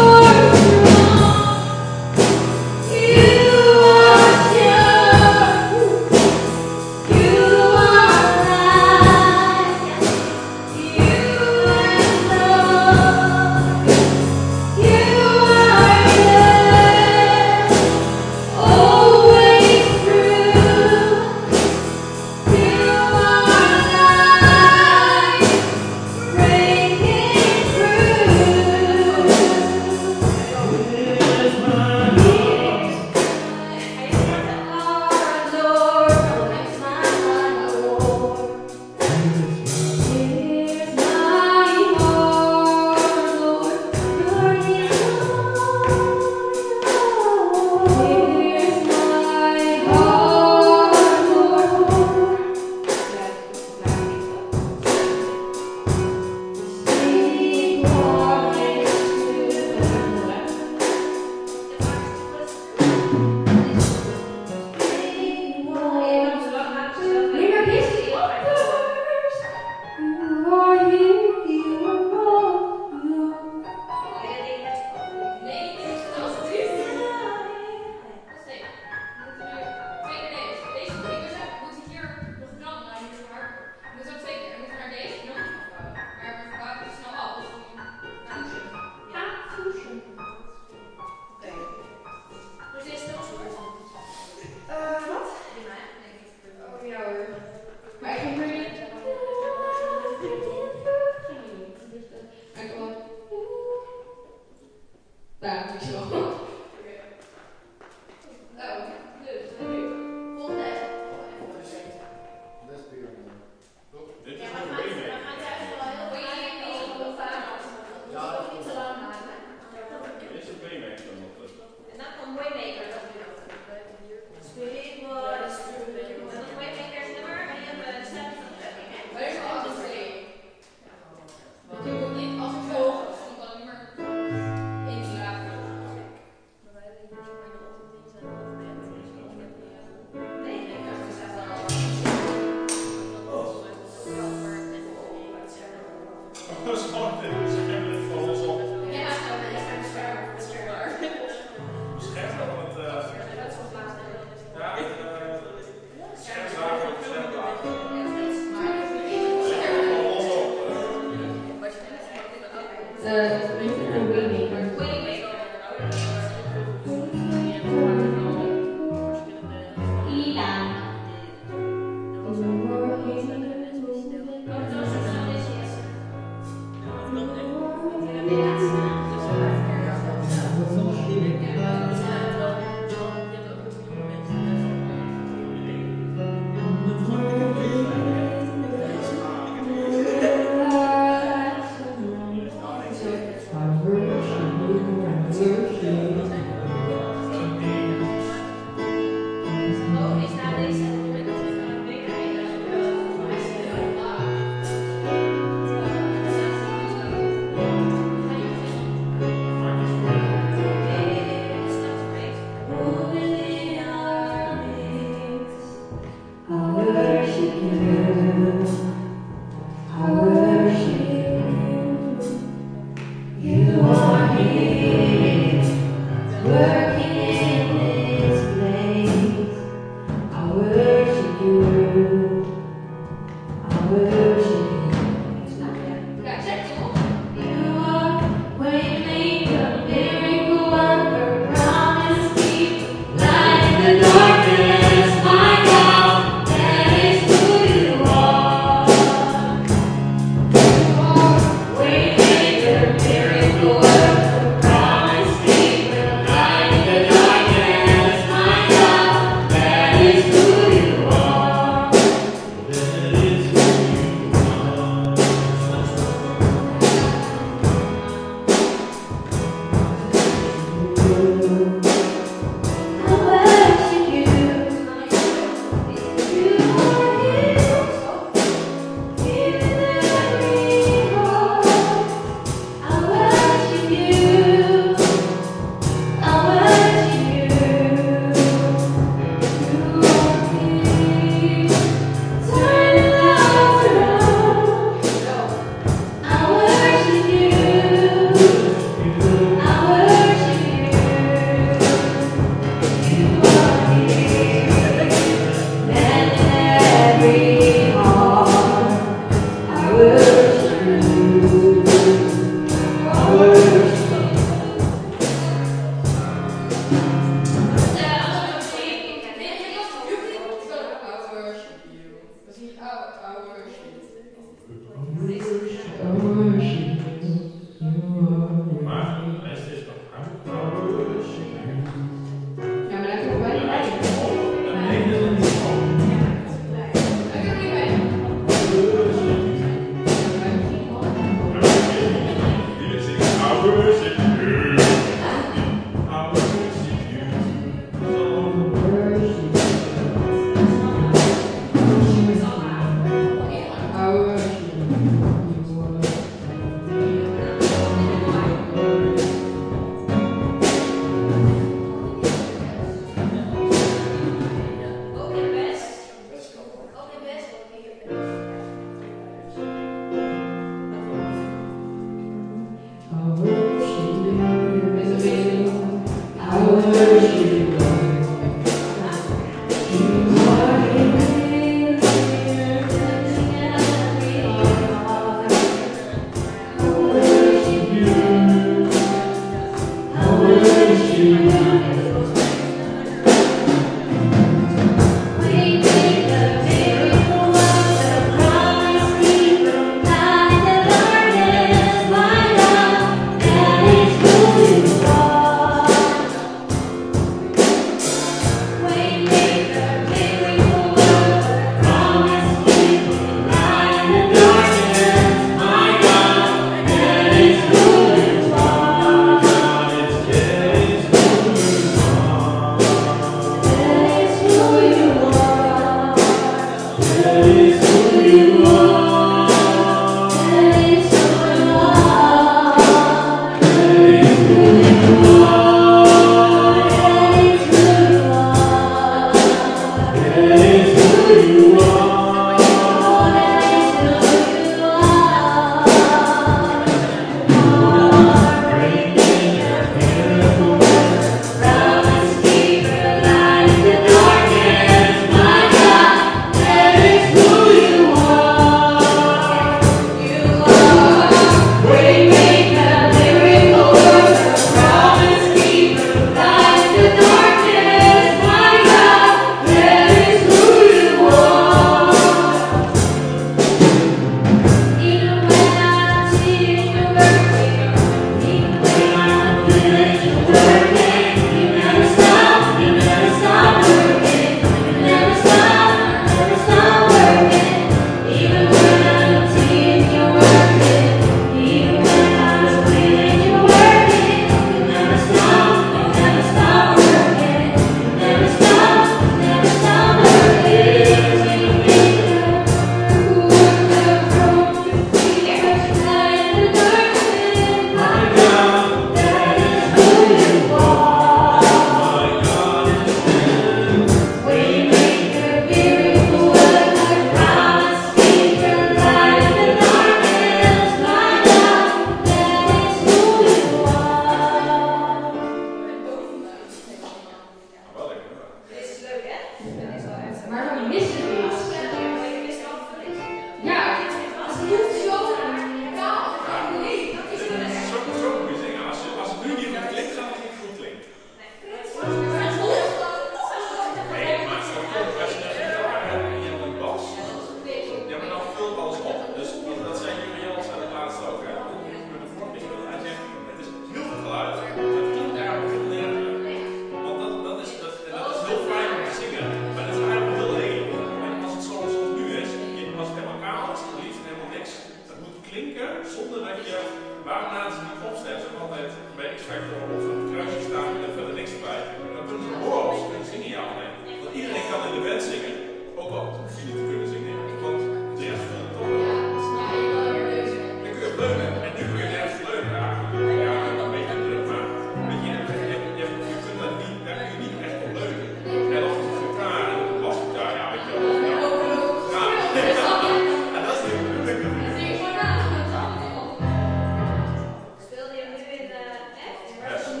Speel je hem nu in de app?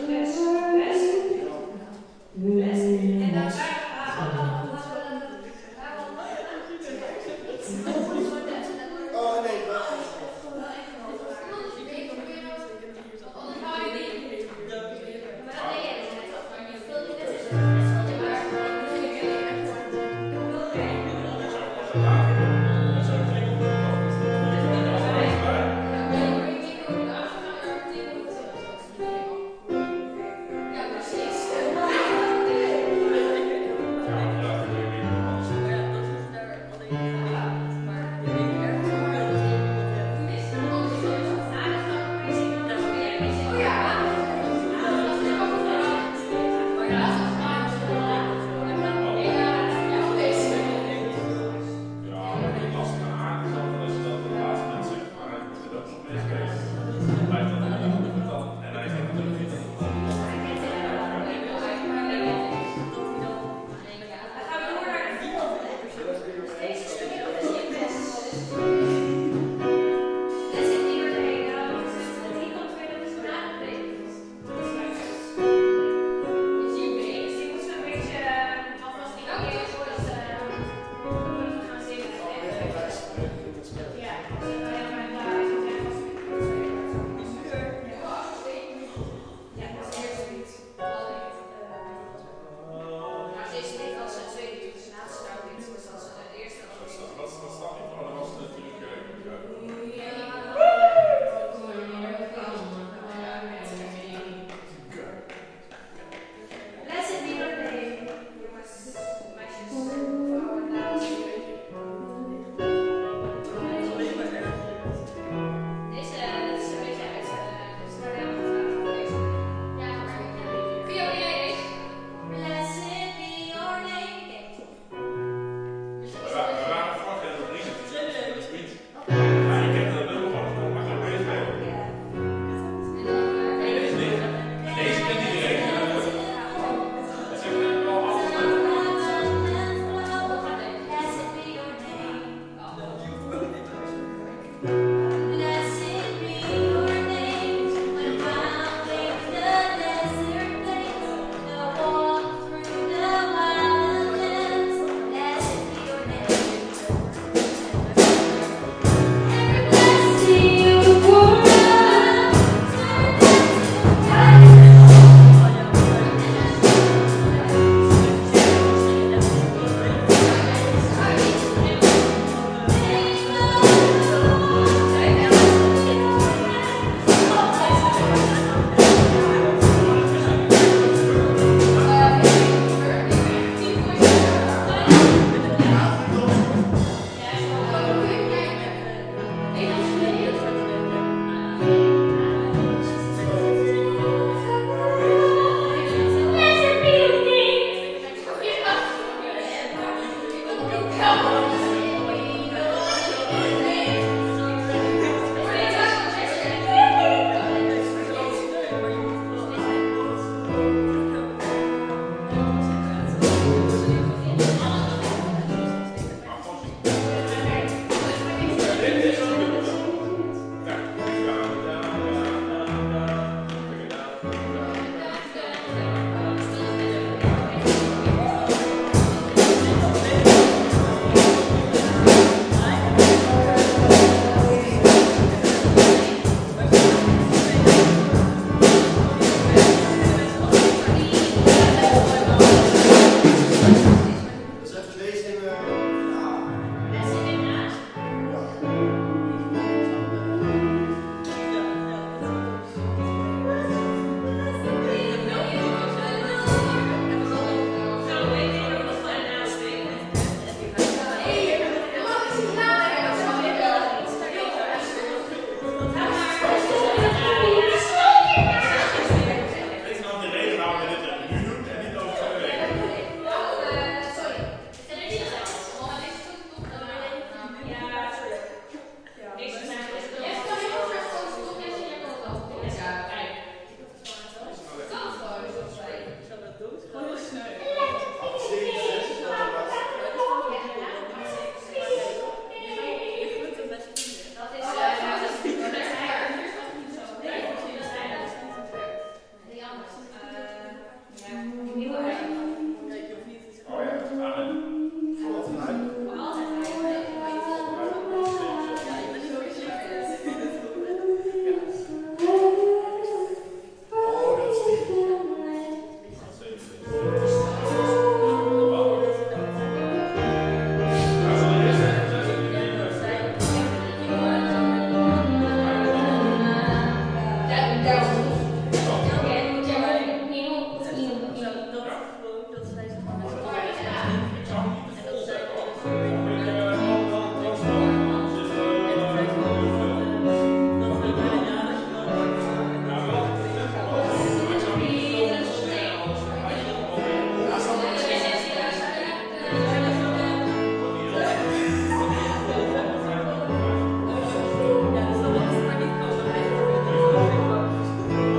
Ja,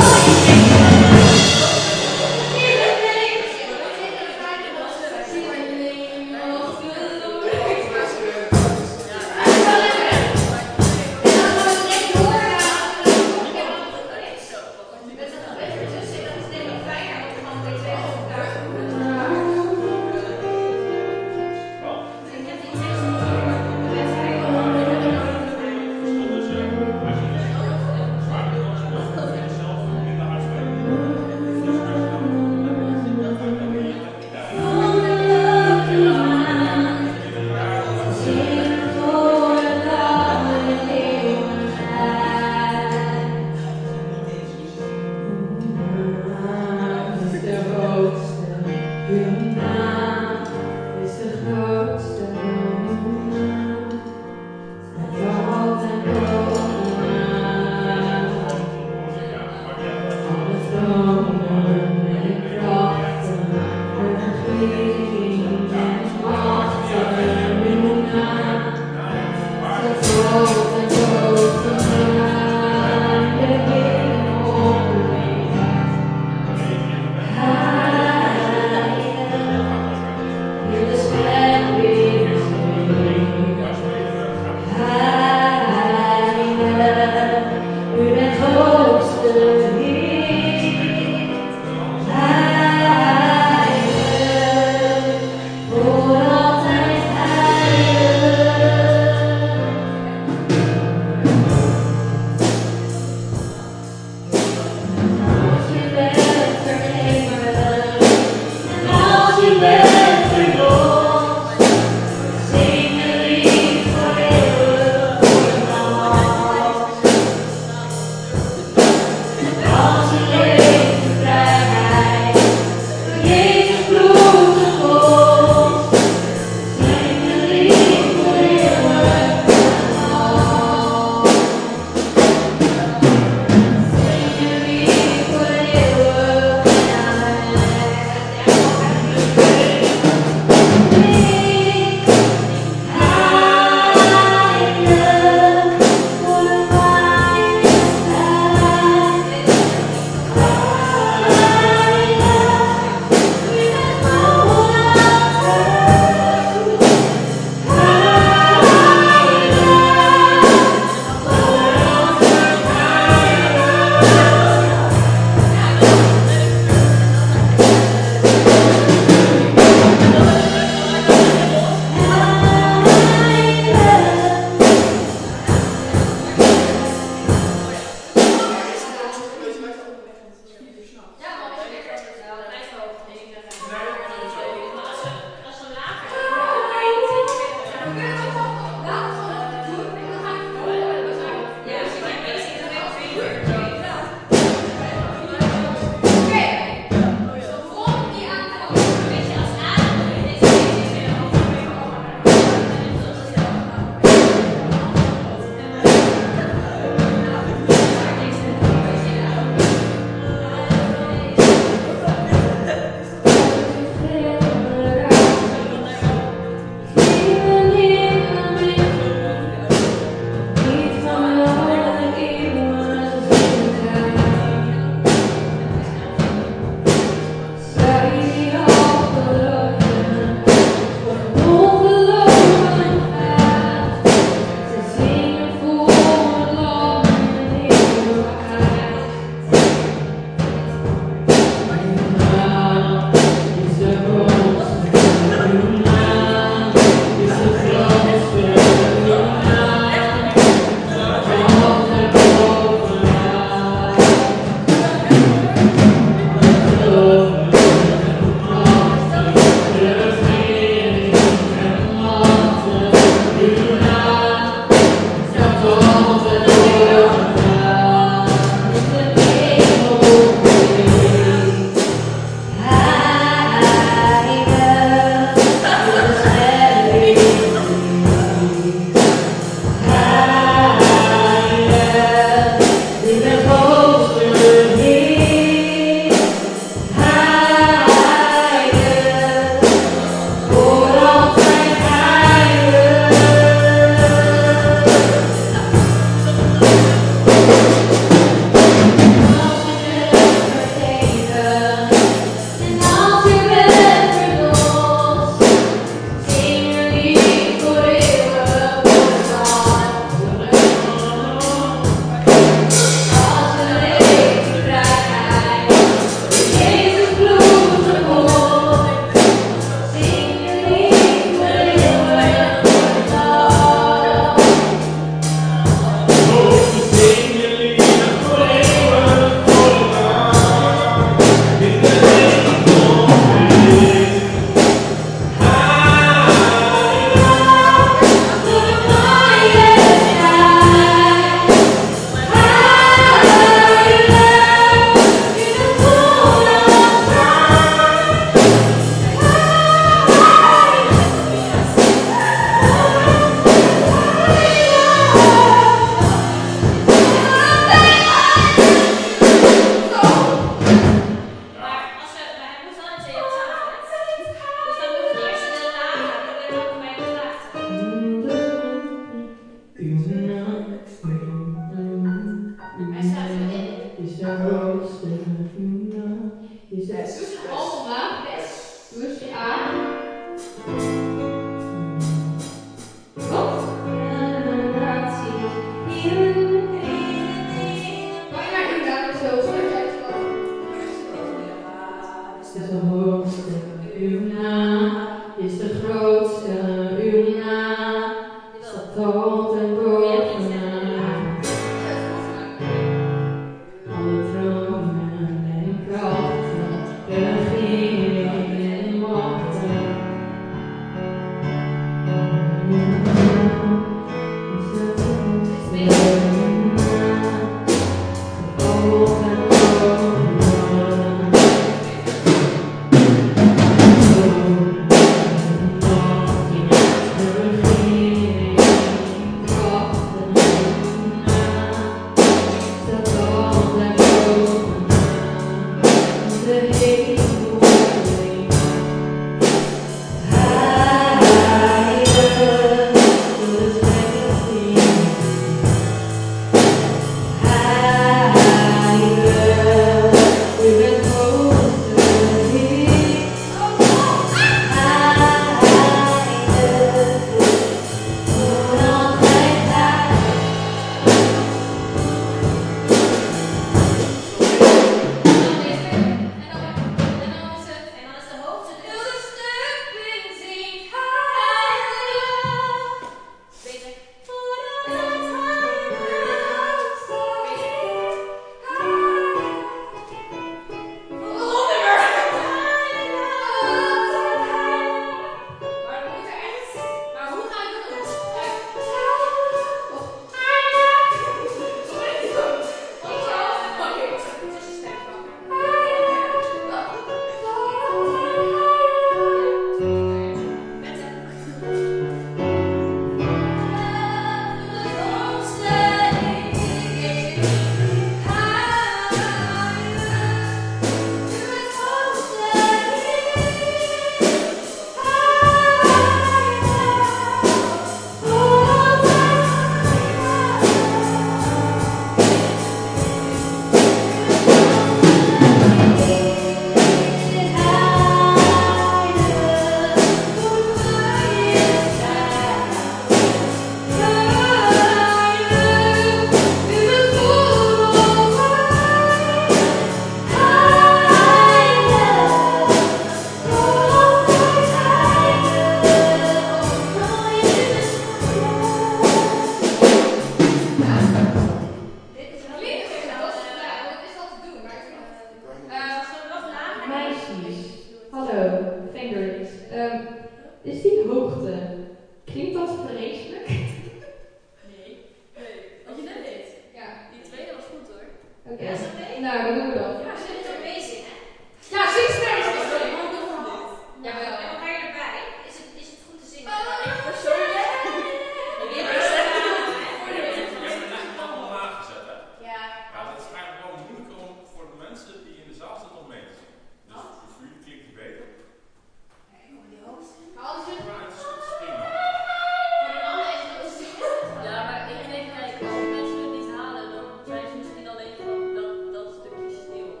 Als mensen het niet halen, dan zijn ze misschien alleen gewoon dat, dat stukje stil.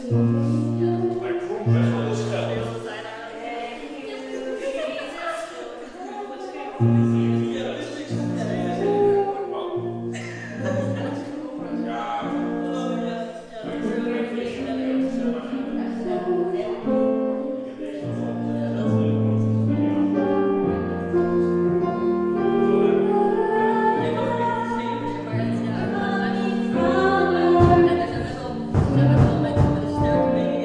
Thank you.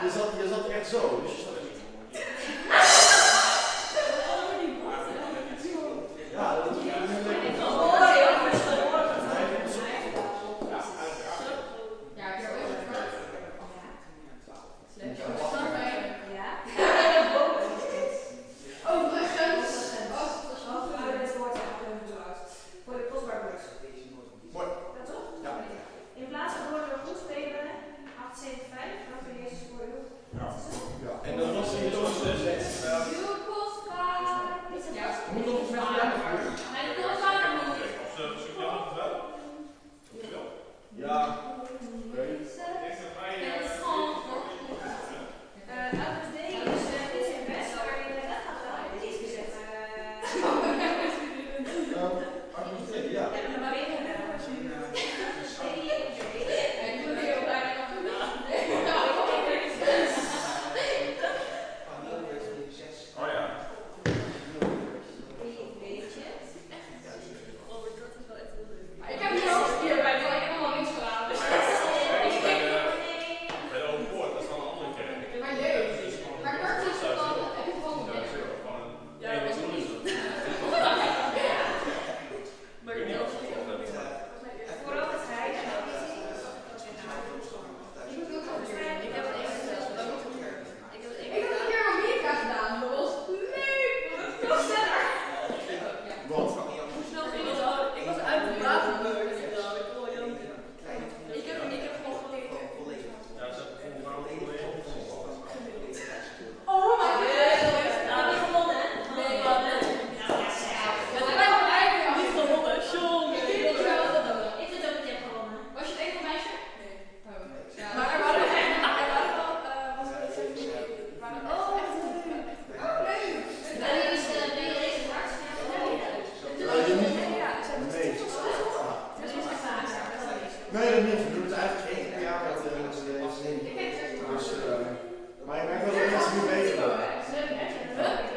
Je zat, je zat echt zo. Dus je zat echt... Ja, dat is heel lekker. Nee, dat niet. We doen het eigenlijk één keer per jaar met de zin. Dus, uh, maar ik merk wel dat mensen nu beter worden.